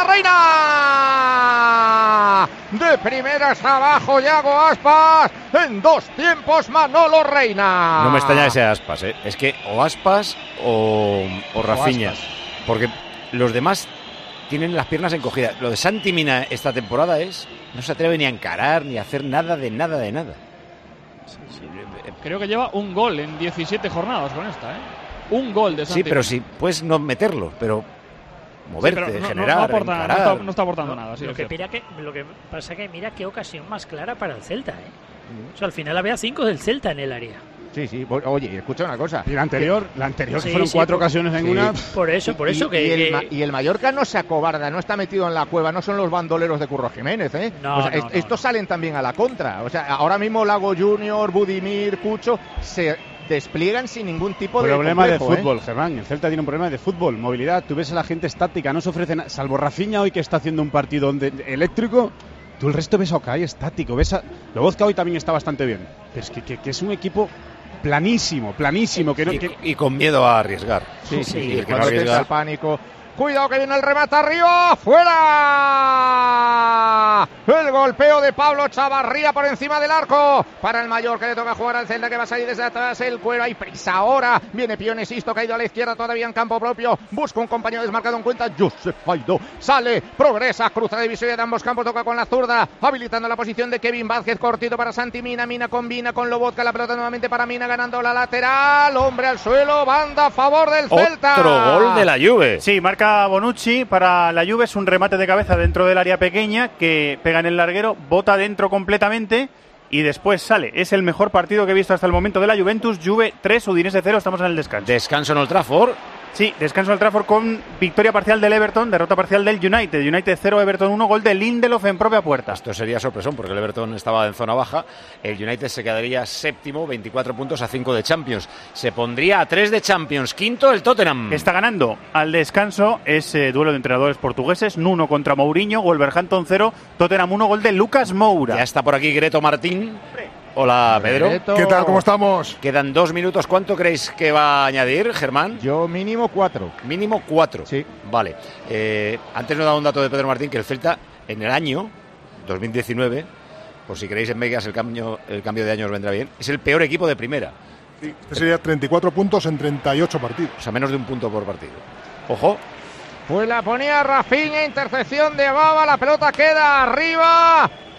Reina. De primeras abajo Yago Aspas. En dos tiempos Manolo Reina. No me extraña que sea Aspas, ¿eh? Es que o Aspas o, o Rafinha. O porque los demás tienen las piernas encogidas. Lo de Santi Mina esta temporada es... No se atreve ni a encarar, ni a hacer nada de nada de nada. Sí, sí. Creo que lleva un gol en diecisiete jornadas con esta, ¿eh? Un gol de Santi. Sí, pero sí, puedes no meterlo, pero moverte, sí, pero no, generar, no, no, aporta, no, está, no está aportando no, nada. Sí, lo, que mira que, lo que pasa es que mira qué ocasión más clara para el Celta, ¿eh? Mm. O sea, al final había cinco del Celta en el área. Sí, sí, oye, escucha una cosa. Y la anterior, la anterior sí, fueron sí, cuatro por, ocasiones en sí. una. Por eso, por eso y, que, y, el, que... y el Mallorca no se acobarda, no está metido en la cueva, no son los bandoleros de Curro Jiménez, ¿eh? No, o sea, no, est- no, estos no. salen también a la contra. O sea, ahora mismo Lago Junior, Budimir, Cucho se despliegan sin ningún tipo de problema complejo, de fútbol, ¿eh? Germán. El Celta tiene un problema de fútbol, movilidad. Tú ves a la gente estática, no se ofrece nada, salvo Rafinha hoy que está haciendo un partido donde, eléctrico. Tú el resto ves a Ocaí estático, ves a Lobozka hoy también está bastante bien. Pero es que, que, que es un equipo planísimo, planísimo. Que no, y, que... y con miedo a arriesgar. Sí, sí, sí, sí, el que no arriesga. El pánico. Cuidado que viene el remate arriba, fuera. El golpeo de Pablo Chavarría por encima del arco para el Mallorca, que le toca jugar al Celta, que va a salir desde atrás. El cuero, hay prisa ahora. Viene Piones, Sisto, caído a la izquierda, todavía en campo propio. Busca un compañero desmarcado en cuenta. Josep Faido sale, progresa, cruza la divisoria de ambos campos, toca con la zurda, habilitando la posición de Kevin Vázquez, cortito para Santi Mina. Mina combina con Lobotka, la pelota nuevamente para Mina, ganando la lateral. Hombre al suelo, banda a favor del Celta. Otro gol de la Juve. Sí, marca Bonucci para la Juve, es un remate de cabeza dentro del área pequeña que pega en el larguero, bota dentro completamente y después sale. Es el mejor partido que he visto hasta el momento de la Juventus. Juve tres, Udinese cero, estamos en el descanso. Descanso en Old Trafford. Sí, descanso en Old Trafford con victoria parcial del Everton, derrota parcial del United. United cero, Everton uno, gol de Lindelof en propia puerta. Esto sería sorpresón porque el Everton estaba en zona baja. El United se quedaría séptimo, veinticuatro puntos a cinco de Champions. Se pondría a tres de Champions. Quinto el Tottenham. Está ganando al descanso ese duelo de entrenadores portugueses. Nuno contra Mourinho, Wolverhampton cero, Tottenham uno, gol de Lucas Moura. Ya está por aquí Greto Martín. Hola, Pedro. ¿Qué tal? ¿Cómo estamos? Quedan dos minutos. ¿Cuánto creéis que va a añadir, Germán? Yo mínimo cuatro. Mínimo cuatro. Sí. Vale. Eh, antes nos he dado un dato de Pedro Martín, que el Celta en el año dos mil diecinueve, por si queréis en Vegas el cambio, el cambio de año os vendrá bien, es el peor equipo de primera. Sí, este sería treinta y cuatro puntos en treinta y ocho partidos. O sea, menos de un punto por partido. Ojo. Pues la ponía Rafinha, intercepción de Baba, la pelota queda arriba.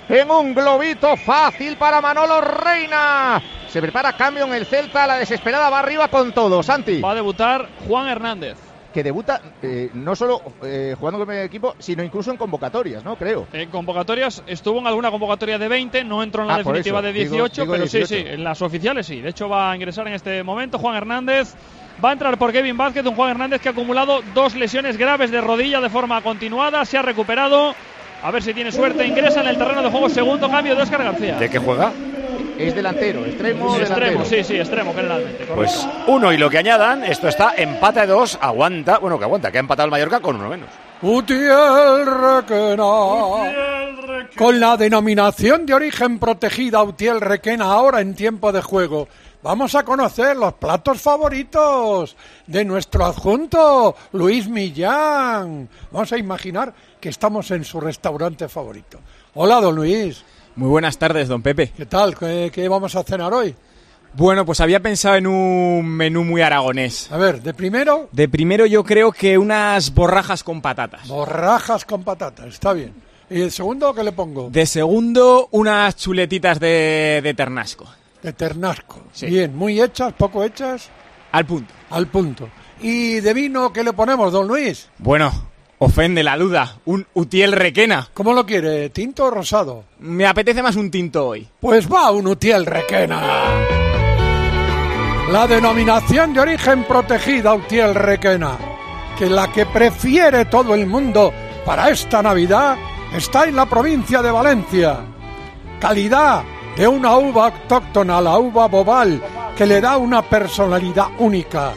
en un globito fácil para Manolo Reina. Se prepara cambio en el Celta, la desesperada va arriba con todo. Santi. Va a debutar Juan Hernández. Que debuta eh, no solo eh, jugando con el equipo, sino incluso en convocatorias, ¿no? Creo. En convocatorias, estuvo en alguna convocatoria de veinte, no entró en la ah, definitiva eso, de dieciocho, digo, digo pero dieciocho. sí, sí, en las oficiales sí. De hecho, va a ingresar en este momento Juan Hernández. Va a entrar por Kevin Vázquez, un Juan Hernández que ha acumulado dos lesiones graves de rodilla de forma continuada. Se ha recuperado. A ver si tiene suerte. Ingresa en el terreno de juego. Segundo cambio de Óscar García. ¿De qué juega? Es delantero, extremo, sí, delantero. Extremo, sí, sí, extremo generalmente. Correcto. Pues uno y lo que añadan, esto está empate a dos, aguanta, bueno, que aguanta, que ha empatado el Mallorca con uno menos. Utiel Requena. Con la denominación de origen protegida Utiel Requena ahora en tiempo de juego. Vamos a conocer los platos favoritos de nuestro adjunto, Luis Millán. Vamos a imaginar que estamos en su restaurante favorito. Hola, don Luis. Muy buenas tardes, don Pepe. ¿Qué tal? ¿Qué, qué vamos a cenar hoy? Bueno, pues había pensado en un menú muy aragonés. A ver, ¿de primero? De primero yo creo que unas borrajas con patatas. Borrajas con patatas, está bien. ¿Y el segundo qué le pongo? De segundo, unas chuletitas de, de ternasco. De ternasco. Sí. Bien, muy hechas, poco hechas. Al punto. Al punto. ¿Y de vino qué le ponemos, don Luis? Bueno, ofende la duda. Un Utiel Requena. ¿Cómo lo quiere? ¿Tinto o rosado? Me apetece más un tinto hoy. Pues va un Utiel Requena. La denominación de origen protegida Utiel Requena, que la que prefiere todo el mundo para esta Navidad, está en la provincia de Valencia. Calidad de una uva autóctona, la uva Bobal, que le da una personalidad única.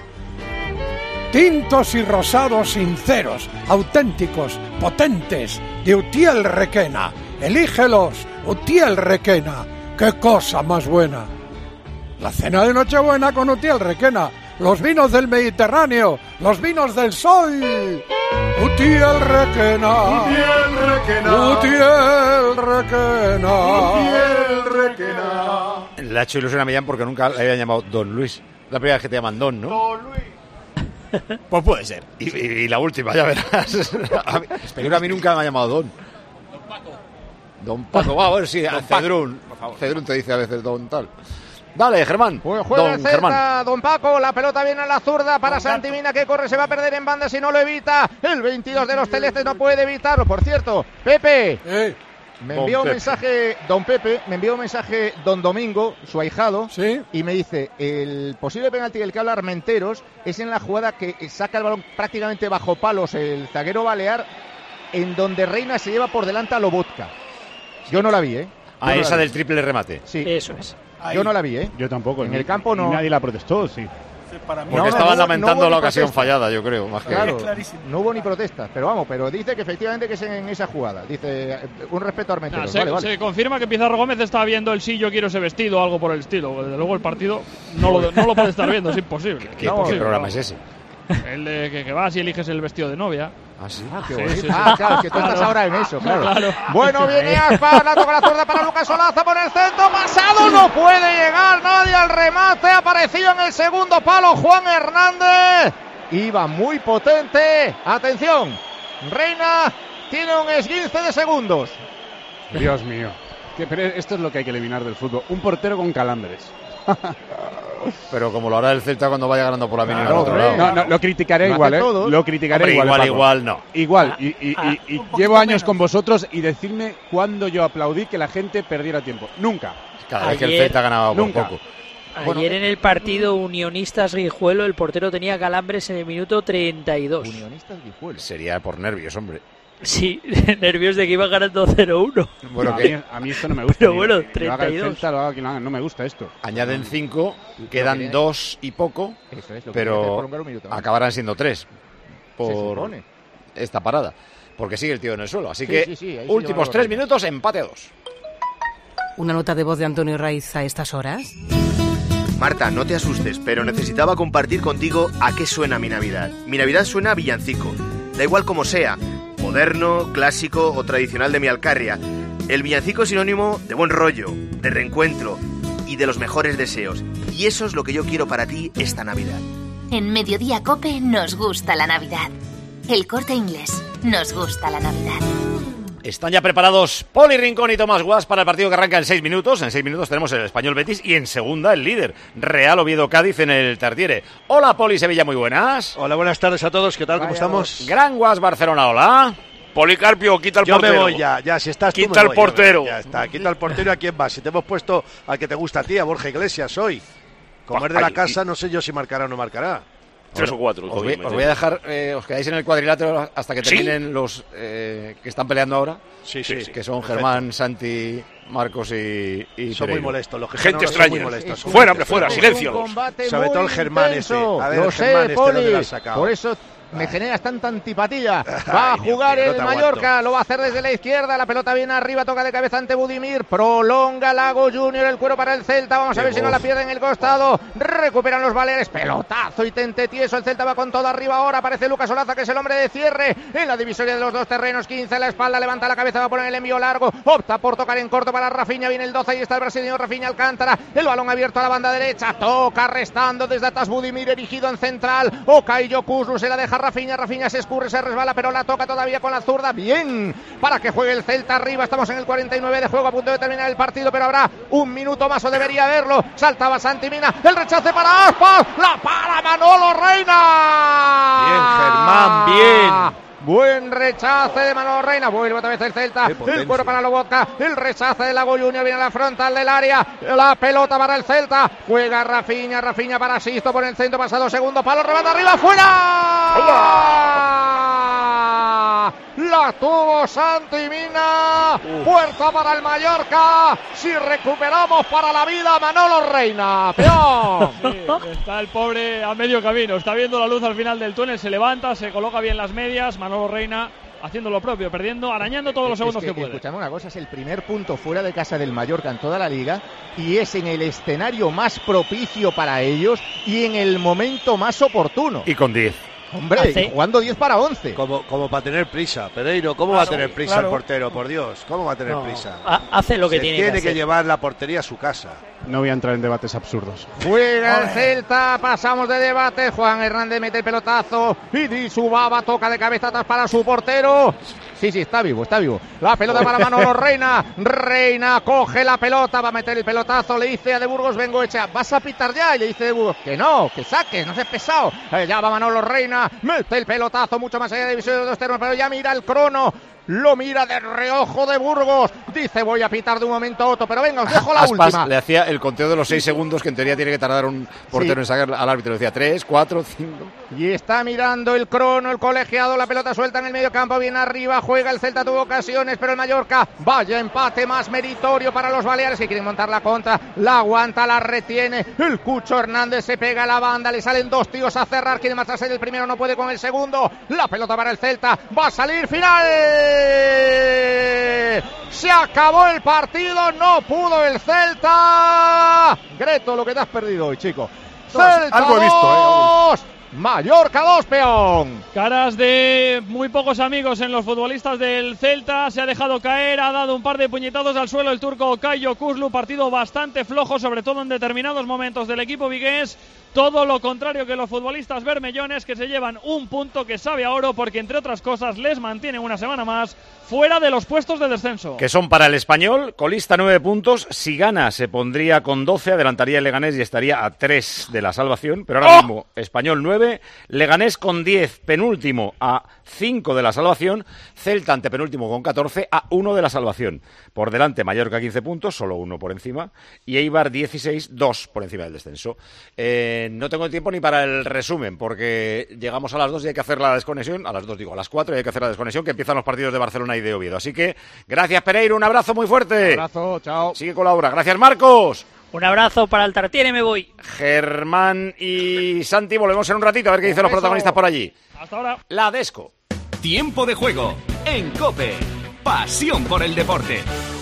Tintos y rosados sinceros, auténticos, potentes, de Utiel Requena. Elígelos, Utiel Requena. ¡Qué cosa más buena! La cena de Nochebuena con Utiel Requena. Los vinos del Mediterráneo, los vinos del sol. Utiel Requena. Utiel Requena. Utiel Requena. Utiel Requena. Le ha hecho ilusión a Millán porque nunca le habían llamado Don Luis. La primera vez que te llaman Don, ¿no? Don Luis. Pues puede ser. Y, y, y la última, ya verás. A mí, pero a mí nunca me ha llamado Don. Don Paco. Don Paco, va a ver si Don Cedrún. Cedrún te dice a veces Don tal. Dale, Germán. Pues juega Don el Celta, Germán. Don Paco, la pelota viene a la zurda para Santi Mina, que corre, se va a perder en banda si no lo evita. El veintidós de los Celestes no puede evitarlo. Por cierto, Pepe, Eh, me Don envió un Pepe. mensaje, Don Pepe, me envió un mensaje Don Domingo, su ahijado, ¿sí? y me dice, el posible penalti del que habla Armenteros es en la jugada que saca el balón prácticamente bajo palos el zaguero balear, en donde Reina se lleva por delante a Lobotka. Yo no la vi, ¿eh? Yo A no esa la vi. del triple remate. Sí. Eso es. Yo no la vi, ¿eh? Yo tampoco. En ni- el campo no. ni nadie la protestó, sí. Para mí, Porque No, no, estaban no hubo- lamentando no hubo la ni ocasión protesta. fallada, yo creo. Más que Claro, Es clarísimo. no hubo ni protestas, pero vamos, pero dice que efectivamente que es en esa jugada. Dice, eh, un respeto a Nah, Armenteros. se, vale, vale. se confirma que Pizarro Gómez está viendo el sí, yo quiero ese vestido o algo por el estilo. Desde luego el partido no lo, no lo puede estar viendo, es imposible. ¿Qué, No, qué sí, programa vamos. es ese? El de que, que vas y eliges el vestido de novia. Ah, sí. Ah, qué Sí, bonito. sí, sí. Ah, claro, que tú estás Claro. ahora en eso, claro. Claro. Bueno, viene Aspas, la toca la zurda para Lucas Olaza por el centro, pasado, no puede llegar nadie al remate, apareció en el segundo palo Juan Hernández, iba muy potente, atención, Reina tiene un esguince de segundos. Dios mío. Que- pero esto es lo que hay que eliminar del fútbol. Un portero con calambres. Pero como lo hará el Celta cuando vaya ganando por la mínima al Claro, otro hombre. lado. No, no, lo criticaré Lo igual, hace ¿eh? todos. Lo criticaré Hombre, igual. igual, Paco. igual no. Igual. Y, y- Ah, y- y un poquito llevo años menos. con vosotros y decidme cuándo yo aplaudí que la gente perdiera tiempo. Nunca. Cada vez que el Ayer- Celta ganaba por Nunca. poco. Ayer en el partido Unionistas Guijuelo el portero tenía calambres en el minuto treinta y dos. Unionistas Guijuelo. Sería por nervios, hombre. Sí, nervios de que iba ganando cero uno. Bueno, a, que mí, a mí esto no me gusta. Pero Ni- bueno, ni lo haga el treinta y dos. Celta, lo haga quien lo haga, no me gusta esto. añaden cinco, Lo quedan que- dos y poco, Eso es, lo que hay que pero hacer es prolongar un minuto, ¿no? acabarán siendo tres Se por supone. esta parada. Porque sigue el tío en el suelo. Así Sí, que sí, sí, ahí se últimos lleva tres los minutos, empate a dos. ¿Una nota de voz de Antonio Raiz a estas horas? Marta, no te asustes, pero necesitaba compartir contigo a qué suena mi Navidad. Mi Navidad suena a villancico. Da igual como sea, moderno, clásico o tradicional de mi Alcarria. El villancico es sinónimo de buen rollo, de reencuentro y de los mejores deseos. Y eso es lo que yo quiero para ti esta Navidad. En Mediodía Cope nos gusta la Navidad. El Corte Inglés nos gusta la Navidad. Están ya preparados Poli Rincón y Tomás Guas para el partido que arranca en seis minutos. En seis minutos tenemos el Español Betis y en segunda el líder, Real Oviedo Cádiz en el Tartiere. Hola Poli Sevilla, muy buenas. Hola, buenas tardes a todos, ¿qué tal? ¿Cómo estamos? Gran Guas Barcelona, hola. Policarpio, quita el Yo portero. Yo me voy ya, ya, si estás quita tú me el voy, portero. Ya, ya está, quita el portero. ¿A quién vas? Si te hemos puesto al que te gusta a ti, a Borja Iglesias hoy. Como es de la casa, no sé yo si marcará o no marcará. Tres o cuatro. Os voy, os voy a dejar, eh, os quedáis en el cuadrilátero hasta que terminen ¿Sí? los eh, que están peleando ahora. Sí, sí, que sí, son Germán, perfecto. Santi, Marcos y, y son Pereiro. muy molestos, los que gente extraña. Son muy molestos, son fuera, muy fuera, silencio. Sobre todo el Germán ese. A ver, Lo el sé, Germán Poli, este, lo has sacado. por eso me generas tanta antipatía. Va a jugar Ay, el no Mallorca, aguanto. lo va a hacer desde la izquierda, la pelota viene arriba, toca de cabeza ante Budimir, prolonga Lago Junior, el cuero para el Celta, vamos a ver si no la pierde en el costado, recuperan los Baleares, pelotazo y tente tieso, el Celta va con todo arriba ahora, aparece Lucas Olaza que es el hombre de cierre en la divisoria de los dos terrenos, quince a la espalda, levanta la cabeza, va a poner el envío largo, opta por tocar en corto para Rafinha, viene el doce y está el brasileño Rafinha Alcántara, el balón abierto a la banda derecha, toca restando desde atrás Budimir erigido en central, Okayo Kuzlu se la deja Rafinha, Rafinha se escurre, se resbala, pero la toca todavía con la zurda. Bien, para que juegue el Celta arriba. Estamos en el cuarenta y nueve de juego, a punto de terminar el partido, pero habrá un minuto más o debería haberlo. Saltaba Santi Mina, el rechace para Aspas, la para Manolo Reina. Bien, Germán, bien. Buen rechace de Manolo Reina, vuelve otra vez el Celta, el cuero para Lobotka, el rechace de Lago Junior, viene a la frontal del área, la pelota para el Celta, juega Rafinha, Rafinha para Sisto por el centro, pasado segundo palo, rebata arriba, fuera. La tuvo Santi Mina, uh. puerta para el Mallorca, si recuperamos para la vida Manolo Reina, peón. Sí, está el pobre a medio camino, está viendo la luz al final del túnel, se levanta, se coloca bien las medias, Manolo Reina haciendo lo propio, perdiendo, arañando todos los segundos es que, que puede. Escuchame una cosa, es el primer punto fuera de casa del Mallorca en toda la liga y es en el escenario más propicio para ellos y en el momento más oportuno. Y con diez. Hombre, ¿Hace? jugando diez para once. Como, como para tener prisa. Pereiro, ¿cómo claro, va a tener prisa claro. el portero? Por Dios, ¿cómo va a tener no. prisa? Hace lo que Se tiene, tiene que, que llevar la portería a su casa. No voy a entrar en debates absurdos. Juega el Celta, pasamos de debate. Juan Hernández mete el pelotazo. Y Subaba toca de cabeza atrás para su portero. Sí, sí, está vivo, está vivo. La pelota para Manolo Reina. Reina coge la pelota, va a meter el pelotazo. Le dice a De Burgos, vengo hecha. ¿Vas a pitar ya? Y le dice De Burgos, que no, que saques, no seas pesado. Ya va Manolo Reina, mete el pelotazo mucho más allá de división de los dos terrenos, pero ya mira el crono. Lo mira de reojo De Burgos. Dice, voy a pitar de un momento a otro, pero venga, os dejo la Aspas última. Le hacía el conteo de los seis segundos que en teoría tiene que tardar un portero sí. en sacar al árbitro. Le decía tres, cuatro, cinco. Y está mirando el crono, el colegiado, la pelota suelta en el medio campo, bien arriba, juega el Celta, tuvo ocasiones, pero el Mallorca, vaya empate más meritorio para los Baleares que quieren montar la contra, la aguanta, la retiene, el Cucho Hernández se pega a la banda, le salen dos tíos a cerrar, quiere matarse el primero, no puede con el segundo, la pelota para el Celta, va a salir final. Se acabó el partido, no pudo el Celta. Greto, lo que te has perdido hoy, chico. Celta algo he visto, eh, Mallorca dos, peón. Caras de muy pocos amigos en los futbolistas del Celta. Se ha dejado caer, ha dado un par de puñetazos al suelo el turco Okayo Kuzlu. Partido bastante flojo, sobre todo en determinados momentos del equipo vigués. Todo lo contrario que los futbolistas bermellones, que se llevan un punto que sabe a oro porque, entre otras cosas, les mantiene una semana más fuera de los puestos de descenso. Que son para el Español, colista nueve puntos. Si gana, se pondría con doce, adelantaría el Leganés y estaría a tres de la salvación. Pero ahora ¡oh! mismo, Español nueve, Leganés con diez, penúltimo a cinco de la salvación. Celta antepenúltimo con catorce, a uno de la salvación. Por delante, Mallorca quince puntos, solo uno por encima. Y Eibar dieciséis, dos por encima del descenso. Eh... No tengo tiempo ni para el resumen, porque llegamos a las dos y hay que hacer la desconexión, a las dos digo, a las cuatro y hay que hacer la desconexión, que empiezan los partidos de Barcelona y de Oviedo. Así que, gracias Pereiro, un abrazo muy fuerte. Un abrazo, chao. Sigue con Laura. Gracias Marcos. Un abrazo para el Tartiere, me voy. Germán y Santi, volvemos en un ratito a ver qué dicen los protagonistas por allí. Hasta ahora. La Desco. Tiempo de juego en COPE. Pasión por el deporte.